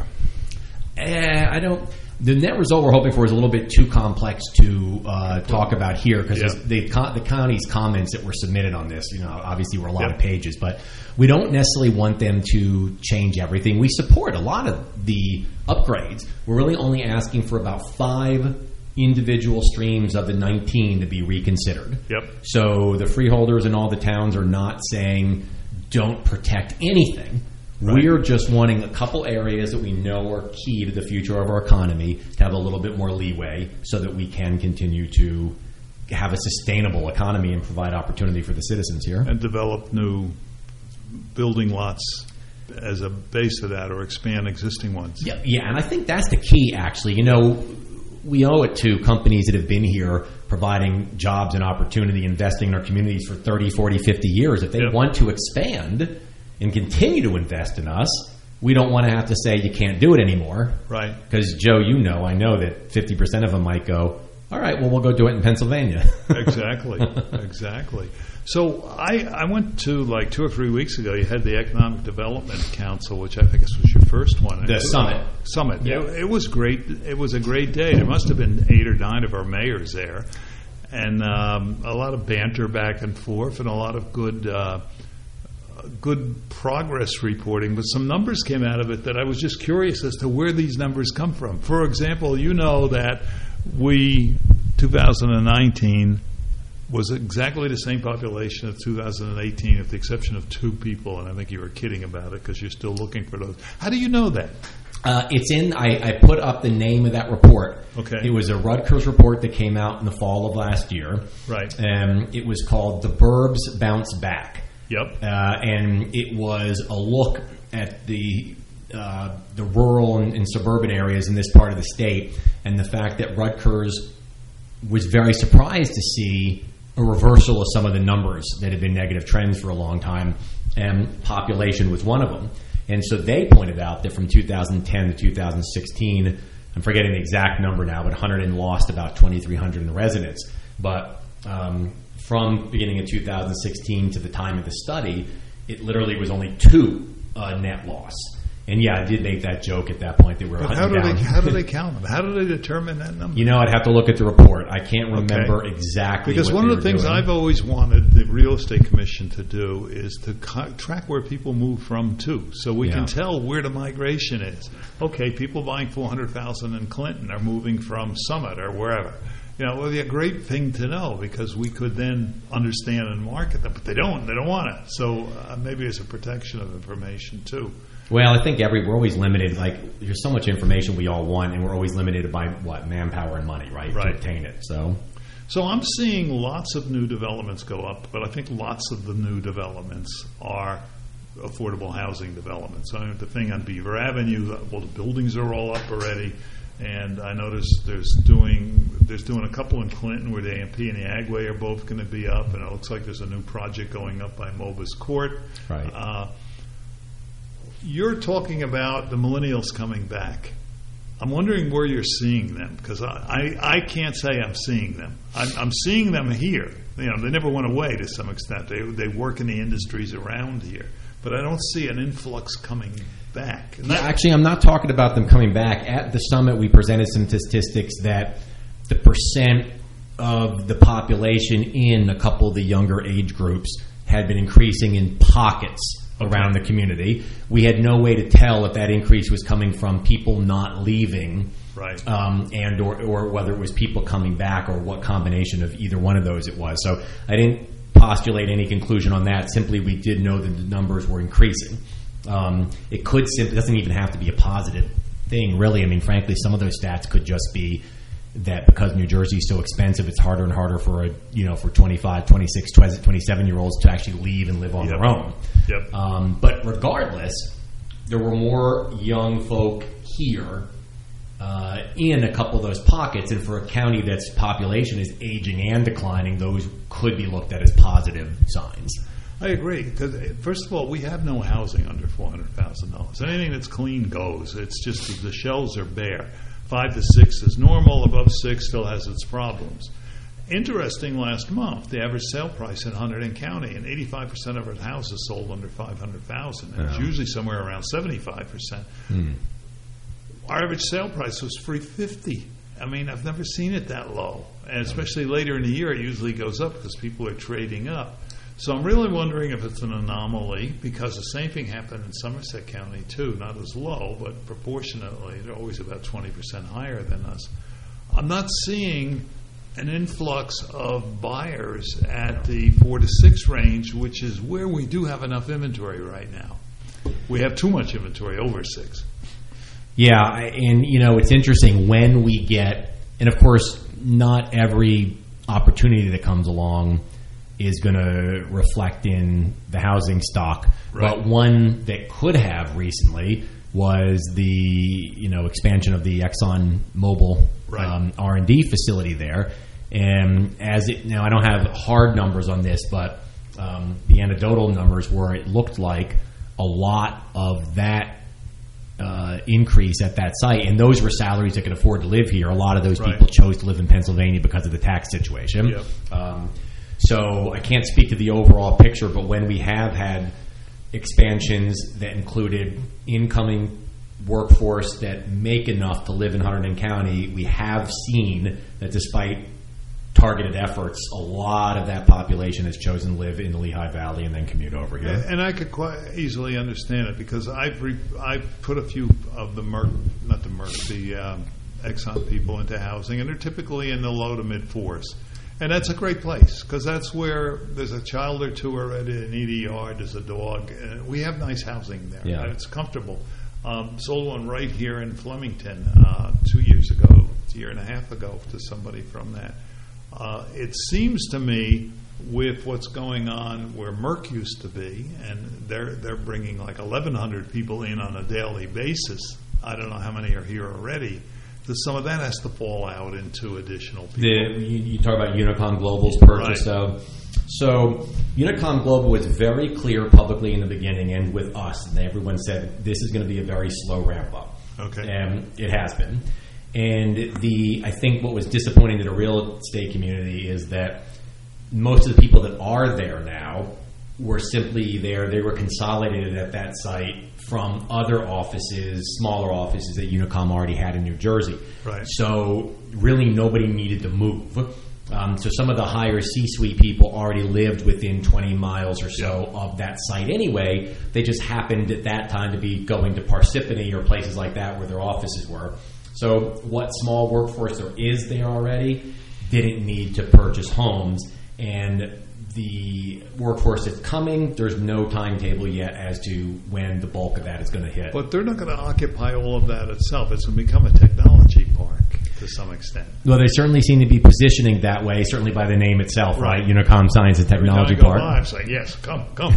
Speaker 7: Eh, I don't. The net result we're hoping for is a little bit too complex to uh, talk about here because
Speaker 1: Yeah.
Speaker 7: the the county's comments that were submitted on this, you know, obviously were a lot
Speaker 1: Yeah.
Speaker 7: of pages, but we don't necessarily want them to change everything. We support a lot of the upgrades. We're really only asking for about five individual streams of the nineteen to be reconsidered.
Speaker 1: Yep.
Speaker 7: So the freeholders in all the towns are not saying don't protect anything.
Speaker 1: Right.
Speaker 7: We're just wanting a couple areas that we know are key to the future of our economy to have a little bit more leeway so that we can continue to have a sustainable economy and provide opportunity for the citizens here.
Speaker 1: And develop new building lots as a base of that, or expand existing ones.
Speaker 7: Yeah, yeah, and I think that's the key, actually. You know, we owe it to companies that have been here providing jobs and opportunity, investing in our communities for thirty, forty, fifty years. If they
Speaker 1: Yep.
Speaker 7: want to expand and continue to invest in us, we don't want to have to say you can't do it anymore.
Speaker 1: Right.
Speaker 7: Because, Joe, you know, I know that fifty percent of them might go, all right, well, we'll go do it in Pennsylvania.
Speaker 1: Exactly. Exactly. So I, I went to, like, two or three weeks ago, you had the Economic Development Council, which I think this was your first one.
Speaker 7: The summit.
Speaker 1: Summit.
Speaker 7: Yeah.
Speaker 1: It, it was great. It was a great day. There must have been eight or nine of our mayors there. And um, a lot of banter back and forth and a lot of good uh, good progress reporting. But some numbers came out of it that I was just curious as to where these numbers come from. For example, you know that we, two thousand nineteen, was exactly the same population of two thousand eighteen, with the exception of two people, and I think you were kidding about it because you're still looking for those. How do you know that?
Speaker 7: Uh, it's in, I, I put up the name of that report.
Speaker 1: Okay.
Speaker 7: It was a Rutgers report that came out in the fall of last year.
Speaker 1: Right.
Speaker 7: Um, it was called The Burbs Bounce Back.
Speaker 1: Yep.
Speaker 7: Uh, and it was a look at the uh, the rural and, and suburban areas in this part of the state, and the fact that Rutgers was very surprised to see a reversal of some of the numbers that had been negative trends for a long time, and population was one of them. And so they pointed out that from two thousand ten to two thousand sixteen, I'm forgetting the exact number now, but Hunterdon lost about twenty-three hundred in residents. But um, from beginning of two thousand sixteen to the time of the study, it literally was only two uh, net loss. And yeah, I did make that joke at that point that we were
Speaker 1: But how do
Speaker 7: down.
Speaker 1: they how do they count them? How do they determine that number?
Speaker 7: You know, I'd have to look at the report. I can't remember
Speaker 1: Okay.
Speaker 7: exactly
Speaker 1: Because
Speaker 7: what
Speaker 1: one
Speaker 7: they
Speaker 1: of the
Speaker 7: were
Speaker 1: things
Speaker 7: doing.
Speaker 1: I've always wanted the real estate commission to do is to co- track where people move from to, so we
Speaker 7: Yeah.
Speaker 1: can tell where the migration is. Okay, people buying four hundred thousand in Clinton are moving from Summit or wherever. You know, it would be a great thing to know because we could then understand and market them, but they don't. They don't want it. So uh, maybe it's a protection of information too.
Speaker 7: Well, I think every we're always limited. Like, there's so much information we all want, and we're always limited by what manpower and money, right,
Speaker 1: Right.
Speaker 7: to obtain it. So,
Speaker 1: So I'm seeing lots of new developments go up, but I think lots of the new developments are affordable housing developments. So I mean, the thing on Beaver Avenue, well, the buildings are all up already, and I noticed there's doing there's doing a couple in Clinton where the A M P and the Agway are both going to be up, and it looks like there's a new project going up by Mobus Court.
Speaker 7: right.
Speaker 1: Uh, You're talking about the millennials coming back. I'm wondering where you're seeing them because I, I, I can't say I'm seeing them. I'm, I'm seeing them here. You know, they never went away to some extent. They they work in the industries around here, but I don't see an influx coming back. And
Speaker 7: Yeah,
Speaker 1: that-
Speaker 7: actually, I'm not talking about them coming back. At the summit, we presented some statistics that the percent of the population in a couple of the younger age groups had been increasing in pockets around the community. We had no way to tell if that increase was coming from people not leaving,
Speaker 1: Right.
Speaker 7: um, and or, or whether it was people coming back, or what combination of either one of those it was. So I didn't postulate any conclusion on that. Simply, we did know that the numbers were increasing. Um, it could simply, it doesn't even have to be a positive thing, really. I mean, frankly, some of those stats could just be that because New Jersey is so expensive, it's harder and harder for a you know for twenty-five, twenty-six, twenty-seven year olds to actually leave and live on
Speaker 1: Yep.
Speaker 7: their own.
Speaker 1: Yep.
Speaker 7: Um, but regardless, there were more young folk here uh, in a couple of those pockets, and for a county that's population is aging and declining, those could be looked at as positive signs.
Speaker 1: I agree. Because first of all, we have no housing under four hundred thousand dollars. Anything that's clean goes. It's just the shelves are bare. Five to six is normal. Above six still has its problems. Interesting, last month, the average sale price in Hunterdon County, and eighty-five percent of our houses sold under five hundred thousand dollars. And it's
Speaker 7: Yeah.
Speaker 1: usually somewhere around seventy-five percent.
Speaker 7: Hmm.
Speaker 1: Our average sale price was three fifty. I mean, I've never seen it that low. And especially later in the year, it usually goes up because people are trading up. So I'm really wondering if it's an anomaly, because the same thing happened in Somerset County too, not as low, but proportionately, they're always about twenty percent higher than us. I'm not seeing an influx of buyers at the four to six range, which is where we do have enough inventory right now. We have too much inventory over six.
Speaker 7: Yeah, I- and you know, it's interesting when we get, and of course, not every opportunity that comes along is going to reflect in the housing stock.
Speaker 1: Right.
Speaker 7: But one that could have recently was the you know expansion of the Exxon Mobil
Speaker 1: Right.
Speaker 7: um, R and D facility there. And as it now, I don't have hard numbers on this, but um, the anecdotal numbers were it looked like a lot of that uh, increase at that site, and those were salaries that could afford to live here. A lot of those
Speaker 1: Right.
Speaker 7: people chose to live in Pennsylvania because of the tax situation.
Speaker 1: Yep.
Speaker 7: Um, so I can't speak to the overall picture, but when we have had expansions that included incoming workforce that make enough to live in Hunterdon County, we have seen that despite targeted efforts, a lot of that population has chosen to live in the Lehigh Valley and then commute over here.
Speaker 1: And I could quite easily understand it, because I've re- I've put a few of the Merck, not the Merck, the um, Exxon people into housing, and they're typically in the low to mid fours. And that's a great place, because that's where there's a child or two already that need a yard, there's a dog. And we have nice housing there.
Speaker 7: Yeah.
Speaker 1: And it's comfortable. Um, sold one right here in Flemington uh, two years ago, a year and a half ago, to somebody from that. Uh, it seems to me, with what's going on where Merck used to be, and they're they're bringing like eleven hundred people in on a daily basis. I don't know how many are here already. That some of that has to fall out into additional people.
Speaker 7: The, you, you talk about Unicom Global's purchase
Speaker 1: Right.
Speaker 7: of. So Unicom Global was very clear publicly in the beginning and with us, and everyone said this is going to be a very slow ramp up.
Speaker 1: Okay.
Speaker 7: And it has been. And the I think what was disappointing to the real estate community is that most of the people that are there now were simply there. They were consolidated at that site from other offices, smaller offices that Unicom already had in New Jersey.
Speaker 1: Right.
Speaker 7: So really nobody needed to move. Um, so some of the higher C-suite people already lived within twenty miles or so yeah. of that site anyway. They just happened at that time to be going to Parsippany or places like that where their offices were. So what small workforce there is there already didn't need to purchase homes. And the workforce that's coming, there's no timetable yet as to when the bulk of that is going to hit.
Speaker 1: But they're not going to occupy all of that itself. It's going to become a technology park to some extent.
Speaker 7: Well, they certainly seem to be positioning that way, certainly by the name itself, right? right? Unicom Science and Technology
Speaker 1: Every time I
Speaker 7: Park.
Speaker 1: go live, it's like, yes, come, come.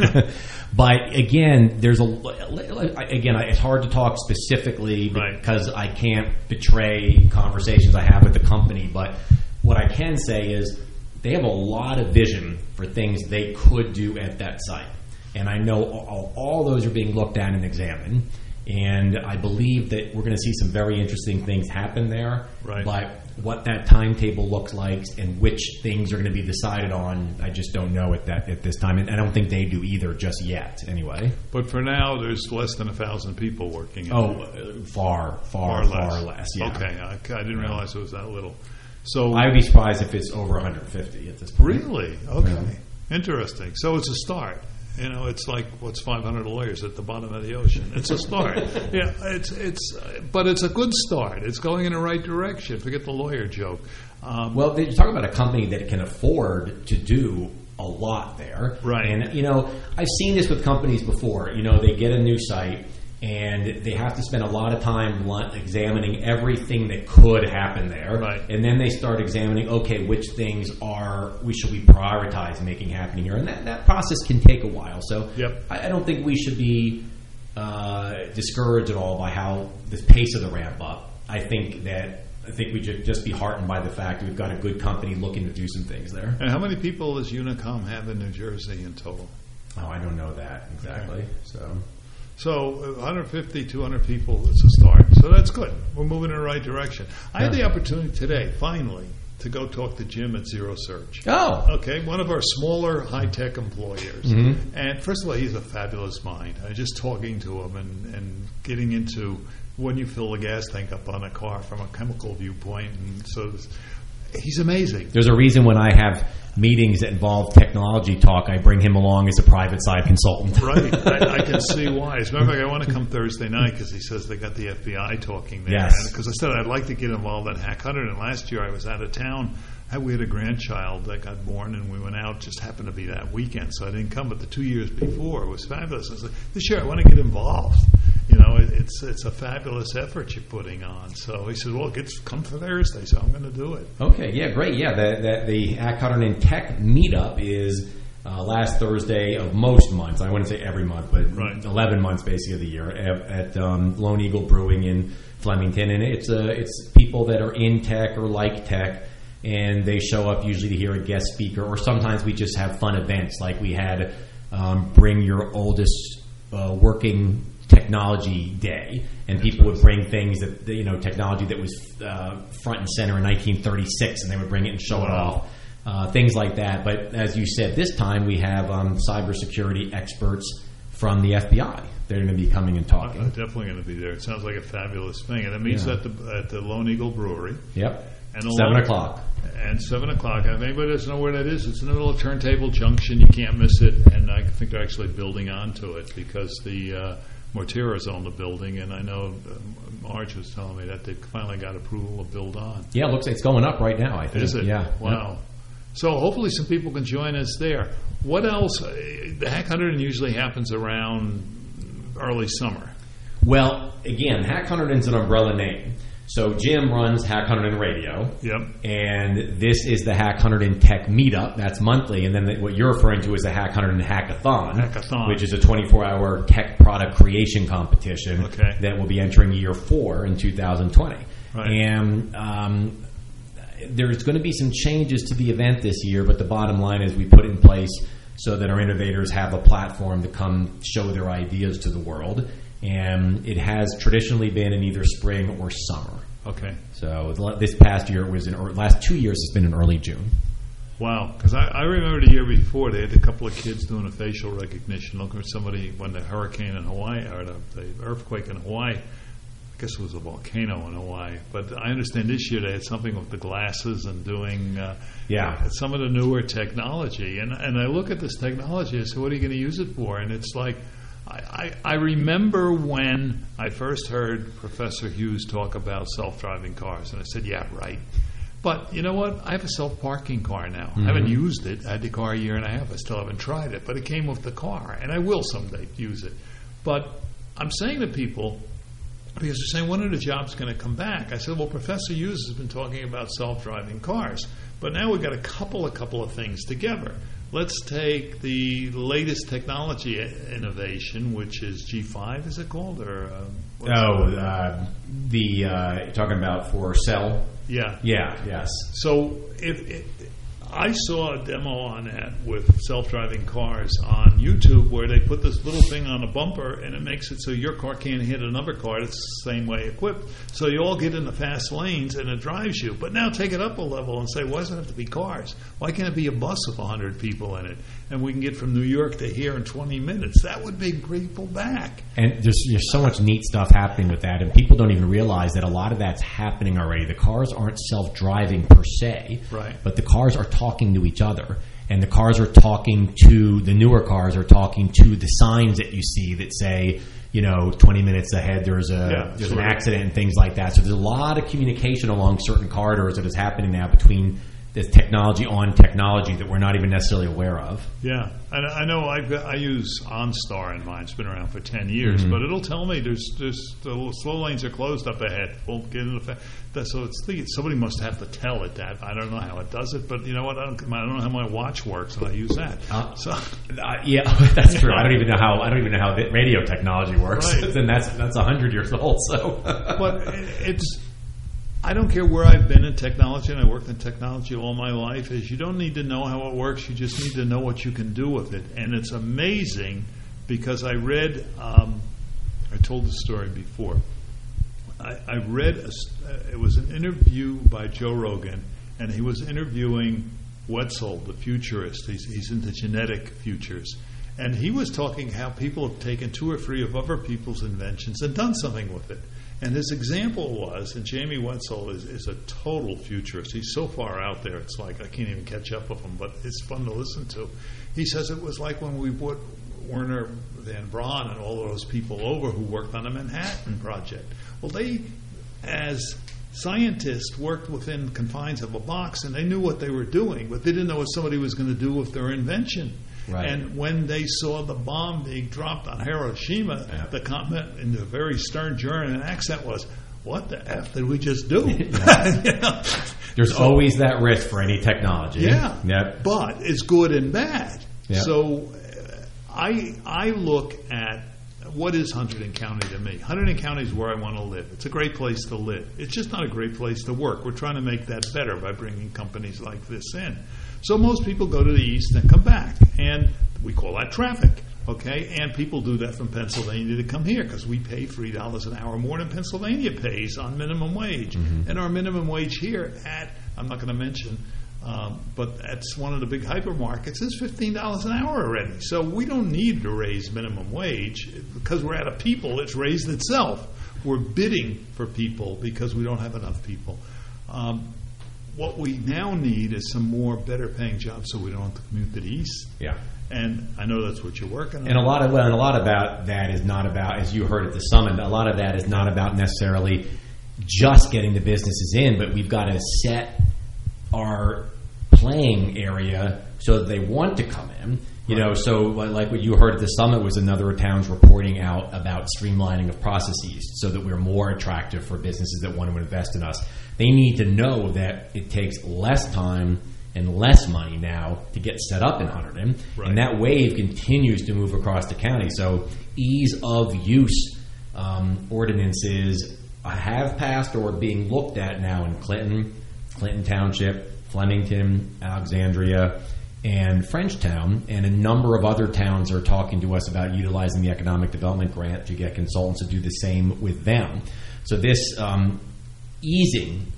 Speaker 7: But again, there's a again, it's hard to talk specifically because right. I can't betray conversations I have with the company. But what I can say is they have a lot of vision for things they could do at that site. And I know all, all those are being looked at and examined. And I believe that we're going to see some very interesting things happen there.
Speaker 1: Right.
Speaker 7: But what that timetable looks like and which things are going to be decided on, I just don't know at that at this time. And I don't think they do either just yet, anyway.
Speaker 1: But for now, there's less than a thousand people working.
Speaker 7: Oh, uh, far, far,
Speaker 1: far,
Speaker 7: far
Speaker 1: less.
Speaker 7: less. Yeah.
Speaker 1: Okay, I, I didn't realize it was that little. So
Speaker 7: I'd be surprised if it's over one hundred fifty at this point.
Speaker 1: Really? Okay.
Speaker 7: Yeah.
Speaker 1: Interesting. So it's a start. You know, it's like what's five hundred lawyers at the bottom of the ocean. It's a start. yeah, it's it's, but it's a good start. It's going in the right direction. Forget the lawyer joke. Um,
Speaker 7: well, you talk about a company that can afford to do a lot there,
Speaker 1: right?
Speaker 7: And you know, I've seen this with companies before. You know, they get a new site and they have to spend a lot of time examining everything that could happen there,
Speaker 1: right?
Speaker 7: And then they start examining, okay, which things are we should we prioritize making happen here, and that, that process can take a while. So
Speaker 1: yep.
Speaker 7: I, I don't think we should be uh, discouraged at all by how the pace of the ramp up. I think that I think we should just be heartened by the fact that we've got a good company looking to do some things there.
Speaker 1: And how many people does Unicom have in New Jersey in total?
Speaker 7: Oh, I don't know that exactly.
Speaker 1: Okay.
Speaker 7: So.
Speaker 1: So one hundred fifty, two hundred people, it's a start. So that's good. We're moving in the right direction. I had the opportunity today, finally, to go talk to Jim at Zero Search.
Speaker 7: Oh.
Speaker 1: Okay, one of our smaller high-tech employers.
Speaker 7: Mm-hmm.
Speaker 1: And first of all, he's a fabulous mind. I just talking to him and, and getting into when you fill the gas tank up on a car from a chemical viewpoint. And so he's amazing.
Speaker 7: There's a reason when I have meetings that involve technology talk, I bring him along as a private side consultant.
Speaker 1: Right. I, I can see why. As a matter of fact, I want to come Thursday night because he says they got the F B I talking there.
Speaker 7: Yes.
Speaker 1: Because I said I'd like to get involved in Hack one hundred. And last year I was out of town. We had a grandchild that got born, and we went out. Just happened to be that weekend, so I didn't come. But the two years before, it was fabulous. I was like, this year I want to get involved. You know, it, it's it's a fabulous effort you're putting on. So he said, well, it's come for Thursday, so I'm going to do it.
Speaker 7: Okay, yeah, great. Yeah, the, the, the Hack one hundred Tech meetup is uh, last Thursday of most months. I wouldn't say every month, but
Speaker 1: right.
Speaker 7: eleven months basically of the year at, at um, Lone Eagle Brewing in Flemington. And it's uh, it's people that are in tech or like tech, and they show up usually to hear a guest speaker, or sometimes we just have fun events like we had um, Bring Your Oldest uh, Working Technology Day, and people would bring things that, you know, technology that was uh, front and center in nineteen thirty-six, and they would bring it and show it off, uh, things like that. But as you said, this time we have um, cybersecurity experts from the F B I. They're going to be coming and talking.
Speaker 1: I'm definitely going to be there. It sounds like a fabulous thing, and it meets
Speaker 7: Yeah.
Speaker 1: at the at the Lone Eagle Brewery.
Speaker 7: Yep.
Speaker 1: And
Speaker 7: Seven o'clock.
Speaker 1: And seven o'clock. If anybody doesn't know where that is, it's in the middle of Turntable Junction. You can't miss it. And I think they're actually building onto it because the uh, Morteras own the building. And I know uh, Marge was telling me that they finally got approval to build on.
Speaker 7: Yeah, it looks like it's going up right now, I think.
Speaker 1: Is it?
Speaker 7: Yeah.
Speaker 1: Wow. Yep. So hopefully some people can join us there. What else? The Hack one hundred usually happens around early summer.
Speaker 7: Well, again, Hack one hundred is an umbrella name. So Jim runs Hack one hundred Radio.
Speaker 1: Yep.
Speaker 7: And this is the Hack one hundred Tech Meetup. That's monthly. And then the, what you're referring to is the Hack one hundred Hackathon.
Speaker 1: Hackathon.
Speaker 7: Which is a twenty-four hour tech product creation competition
Speaker 1: okay.
Speaker 7: that will be entering year four in two thousand twenty.
Speaker 1: Right.
Speaker 7: And um, there's going to be some changes to the event this year, but the bottom line is we put it in place so that our innovators have a platform to come show their ideas to the world. And it has traditionally been in either spring or summer.
Speaker 1: Okay.
Speaker 7: So this past year it was in, or last two years it's been in early June.
Speaker 1: Wow, because I, I remember the year before they had a couple of kids doing a facial recognition, looking for somebody when the hurricane in Hawaii, or the, the earthquake in Hawaii, I guess it was a volcano in Hawaii. But I understand this year they had something with the glasses and doing uh,
Speaker 7: Yeah.
Speaker 1: some of the newer technology. And and I look at this technology, I say, what are you going to use it for? And it's like, I, I, I remember when I first heard Professor Hughes talk about self-driving cars, and I said, yeah, right. But you know what? I have a self-parking car now. Mm-hmm. I haven't used it. I had the car a year and a half. I still haven't tried it. But it came with the car, and I will someday use it. But I'm saying to people, because they're saying, when are the jobs going to come back? I said, well, Professor Hughes has been talking about self-driving cars. But now we've got a couple, a couple of things together. Let's take the latest technology innovation, which is G five, is it called? Or uh,
Speaker 7: Oh, uh, the uh, you're talking about for cell?
Speaker 1: Yeah.
Speaker 7: Yeah, yes.
Speaker 1: So if, if I saw a demo on that with self-driving cars on YouTube where they put this little thing on a bumper and it makes it so your car can't hit another car that's the same way equipped. So you all get in the fast lanes and it drives you. But now take it up a level and say, why does it have to be cars? Why can't it be a bus with one hundred people in it? And we can get from New York to here in twenty minutes. That would bring people back.
Speaker 7: And there's, there's so much neat stuff happening with that, and people don't even realize that a lot of that's happening already. The cars aren't self-driving per se,
Speaker 1: right?
Speaker 7: But the cars are talking to each other, and the cars are talking to, the newer cars are talking to the signs that you see that say, you know, twenty minutes ahead there's a
Speaker 1: yeah,
Speaker 7: there's
Speaker 1: sure.
Speaker 7: an accident and things like that. So there's a lot of communication along certain corridors that is happening now between this technology on technology that we're not even necessarily aware of.
Speaker 1: Yeah, and I know I've got, I use OnStar in mine. It's been around for ten years,
Speaker 7: Mm-hmm.
Speaker 1: but it'll tell me there's there's the slow lanes are closed up ahead. Won't get in the fa- that, so it's the, somebody must have to tell it that. I don't know how it does it, but you know what? I don't I don't know how my watch works, and I use that.
Speaker 7: Uh,
Speaker 1: so
Speaker 7: uh, yeah, that's true. I don't even know how I don't even know how radio technology works.
Speaker 1: Right.
Speaker 7: And that's that's a hundred years old. So,
Speaker 1: but it's. I don't care where I've been in technology, and I worked in technology all my life, is you don't need to know how it works. You just need to know what you can do with it. And it's amazing because I read, um, I told the story before. I, I read, a, uh, it was an interview by Joe Rogan, and he was interviewing Wetzel, the futurist. He's, he's into genetic futures. And he was talking how people have taken two or three of other people's inventions and done something with it. And his example was, and Jamie Wetzel is, is a total futurist. He's so far out there, it's like I can't even catch up with him, but it's fun to listen to. He says it was like when we brought Werner Van Braun and all of those people over who worked on the Manhattan Project. Well, they, as scientists, worked within confines of a box, and they knew what they were doing, but they didn't know what somebody was going to do with their invention.
Speaker 7: Right.
Speaker 1: And when they saw the bomb being dropped on Hiroshima,
Speaker 7: yeah.
Speaker 1: the comment in the very stern German accent was, what the F did we just do? you know?
Speaker 7: There's
Speaker 1: so,
Speaker 7: always that risk for any technology.
Speaker 1: Yeah.
Speaker 7: Yep.
Speaker 1: But it's good and bad.
Speaker 7: Yep.
Speaker 1: So uh, I I look at what is Hunterdon County to me. Hunterdon County is where I want to live. It's a great place to live. It's just not a great place to work. We're trying to make that better by bringing companies like this in. So most people go to the east and come back, and we call that traffic, okay? And people do that from Pennsylvania to come here because we pay three dollars an hour more than Pennsylvania pays on minimum wage. Mm-hmm. And our minimum wage here at, I'm not going to mention, um, but that's one of the big hypermarkets, is fifteen dollars an hour already. So we don't need to raise minimum wage because we're out of people. It's raised itself. We're bidding for people because we don't have enough people. Um, What we now need is some more better paying jobs so we don't have to commute to the east.
Speaker 7: Yeah.
Speaker 1: And I know that's what you're working on.
Speaker 7: And a lot of well, and a lot about that is not about, as you heard at the summit, a lot of that is not about necessarily just getting the businesses in, but we've got to set our playing area so that they want to come in. You know, so like what you heard at the summit was another towns reporting out about streamlining of processes so that we're more attractive for businesses that want to invest in us. They need to know that it takes less time and less money now to get set up in Hunterdon. Right. And that wave continues to move across the county. So ease of use um, ordinances have passed or are being looked at now in Clinton, Clinton Township, Flemington, Alexandria, and Frenchtown, and a number of other towns are talking to us about utilizing the Economic Development Grant to get consultants to do the same with them. So this um, easing of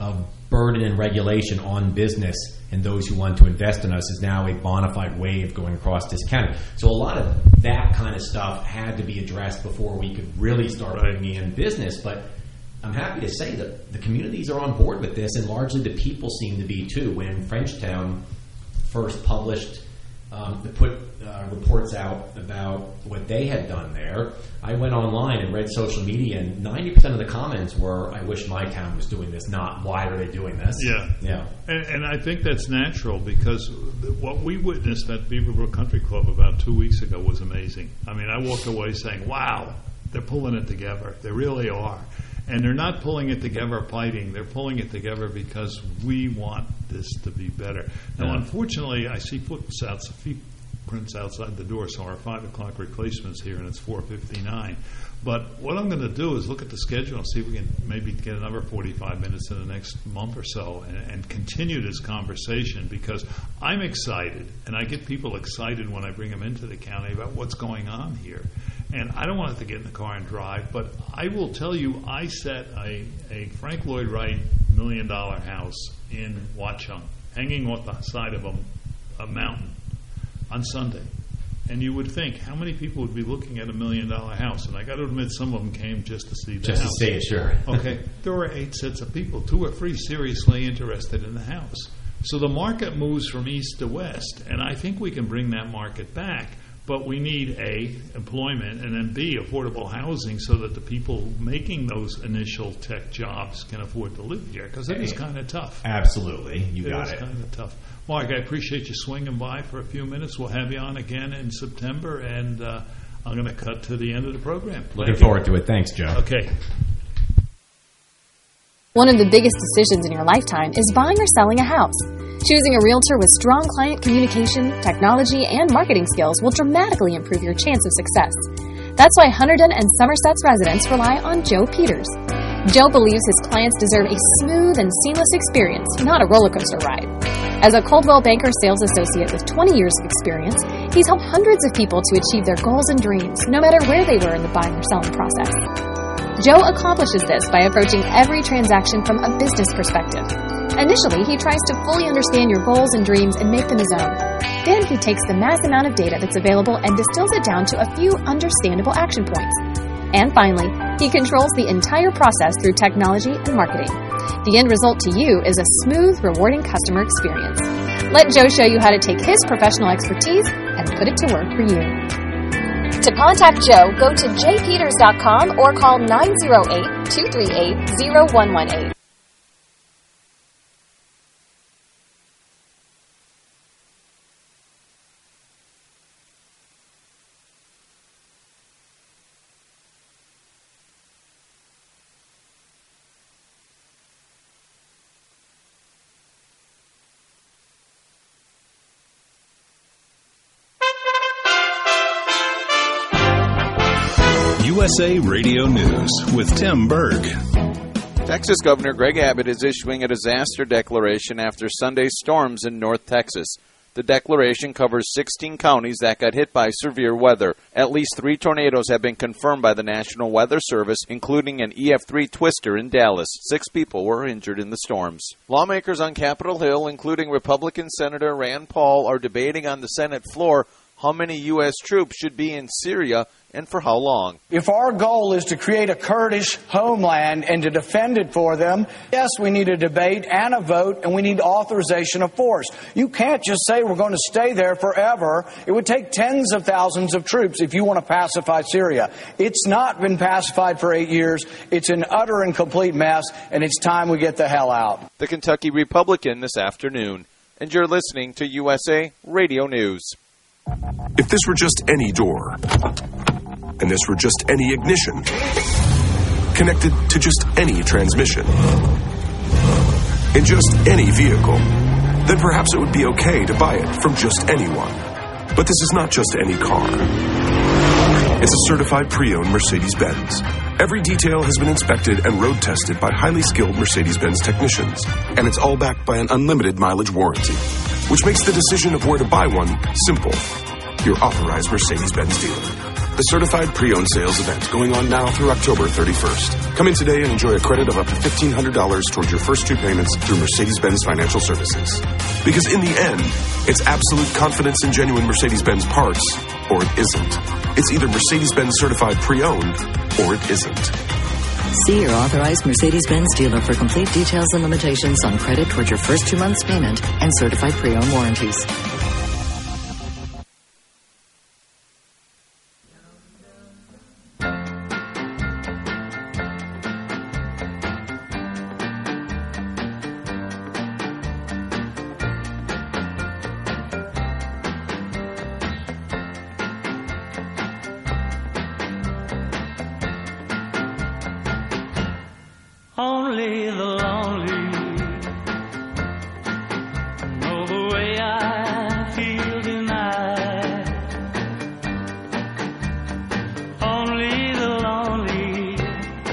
Speaker 7: burden and regulation on business and those who want to invest in us is now a bona fide wave going across this county. So a lot of that kind of stuff had to be addressed before we could really start bringing in business. But I'm happy to say that the communities are on board with this, and largely the people seem to be too. When Frenchtown first published, um, put uh, reports out about what they had done there, I went online and read social media, and ninety percent of the comments were, I wish my town was doing this, not why are they doing this?
Speaker 1: Yeah.
Speaker 7: Yeah.
Speaker 1: And, and I think that's natural, because what we witnessed at Beaverbrook Country Club about two weeks ago was amazing. I mean, I walked away saying, wow, they're pulling it together. They really are. And they're not pulling it together fighting. They're pulling it together because we want this to be better. Now,
Speaker 7: Yeah.
Speaker 1: unfortunately, I see footprints outside, footprints outside the door, so our five o'clock replacement's here, and it's four fifty-nine. But what I'm going to do is look at the schedule and see if we can maybe get another forty-five minutes in the next month or so and, and continue this conversation, because I'm excited, and I get people excited when I bring them into the county about what's going on here. And I don't want it to get in the car and drive, but I will tell you, I set a, a Frank Lloyd Wright million-dollar house in Watchung, hanging off the side of a, a mountain on Sunday. And you would think, how many people would be looking at a million-dollar house? And I got to admit, some of them came just to see the
Speaker 7: Just
Speaker 1: house.
Speaker 7: to see it, sure.
Speaker 1: Okay, there were eight sets of people. Two or three seriously interested in the house. So the market moves from east to west, and I think we can bring that market back. But we need, A, employment, and then, B, affordable housing, so that the people making those initial tech jobs can afford to live here, because it is kind of tough.
Speaker 7: Absolutely. You
Speaker 1: It
Speaker 7: got
Speaker 1: is
Speaker 7: it.
Speaker 1: kind of tough. Mark, I appreciate you swinging by for a few minutes. We'll have you on again in September, and uh, I'm going to cut to the end of the program.
Speaker 7: Looking
Speaker 1: Thank you.
Speaker 7: forward to it. Thanks, Joe.
Speaker 1: Okay.
Speaker 6: One of the biggest decisions in your lifetime is buying or selling a house. Choosing a realtor with strong client communication, technology, and marketing skills will dramatically improve your chance of success. That's why Hunterdon and Somerset's residents rely on Joe Peters. Joe believes his clients deserve a smooth and seamless experience, not a roller coaster ride. As a Coldwell Banker sales associate with twenty years of experience, he's helped hundreds of people to achieve their goals and dreams, no matter where they were in the buying or selling process. Joe accomplishes this by approaching every transaction from a business perspective. Initially, he tries to fully understand your goals and dreams and make them his own. Then he takes the mass amount of data that's available and distills it down to a few understandable action points. And finally, he controls the entire process through technology and marketing. The end result to you is a smooth, rewarding customer experience. Let Joe show you how to take his professional expertise and put it to work for you. To contact Joe, go to j peters dot com or call nine oh eight, two three eight, oh one one eight.
Speaker 8: U S A Radio News with Tim Berg.
Speaker 9: Texas Governor Greg Abbott is issuing a disaster declaration after Sunday's storms in North Texas. The declaration covers sixteen counties that got hit by severe weather. At least three tornadoes have been confirmed by the National Weather Service, including an E F three twister in Dallas. Six people were injured in the storms. Lawmakers on Capitol Hill, including Republican Senator Rand Paul, are debating on the Senate floor how many U S troops should be in Syria and for how long.
Speaker 10: If our goal is to create a Kurdish homeland and to defend it for them, yes, we need a debate and a vote, and we need authorization of force. You can't just say we're going to stay there forever. It would take tens of thousands of troops if you want to pacify Syria. It's not been pacified for eight years. It's an utter and complete mess, and it's time we get the hell out.
Speaker 9: The Kentucky Republican this afternoon. And you're listening to U S A Radio News.
Speaker 8: If this were just any door, and this were just any ignition, connected to just any transmission, in just any vehicle, then perhaps it would be okay to buy it from just anyone. But this is not just any car. It's a certified pre-owned Mercedes-Benz. Every detail has been inspected and road tested by highly skilled Mercedes-Benz technicians, and it's all backed by an unlimited mileage warranty, which makes the decision of where to buy one simple. Your authorized Mercedes-Benz dealer. the certified pre-owned sales event going on now through October thirty-first. Come in today and enjoy a credit of up to fifteen hundred dollars towards your first two payments through Mercedes-Benz Financial Services. Because in the end, it's absolute confidence in genuine Mercedes-Benz parts, or it isn't. It's either Mercedes-Benz certified pre-owned, or it isn't.
Speaker 11: See your authorized Mercedes-Benz dealer for complete details and limitations on credit towards your first two months' payment and certified pre-owned warranties.
Speaker 12: Only the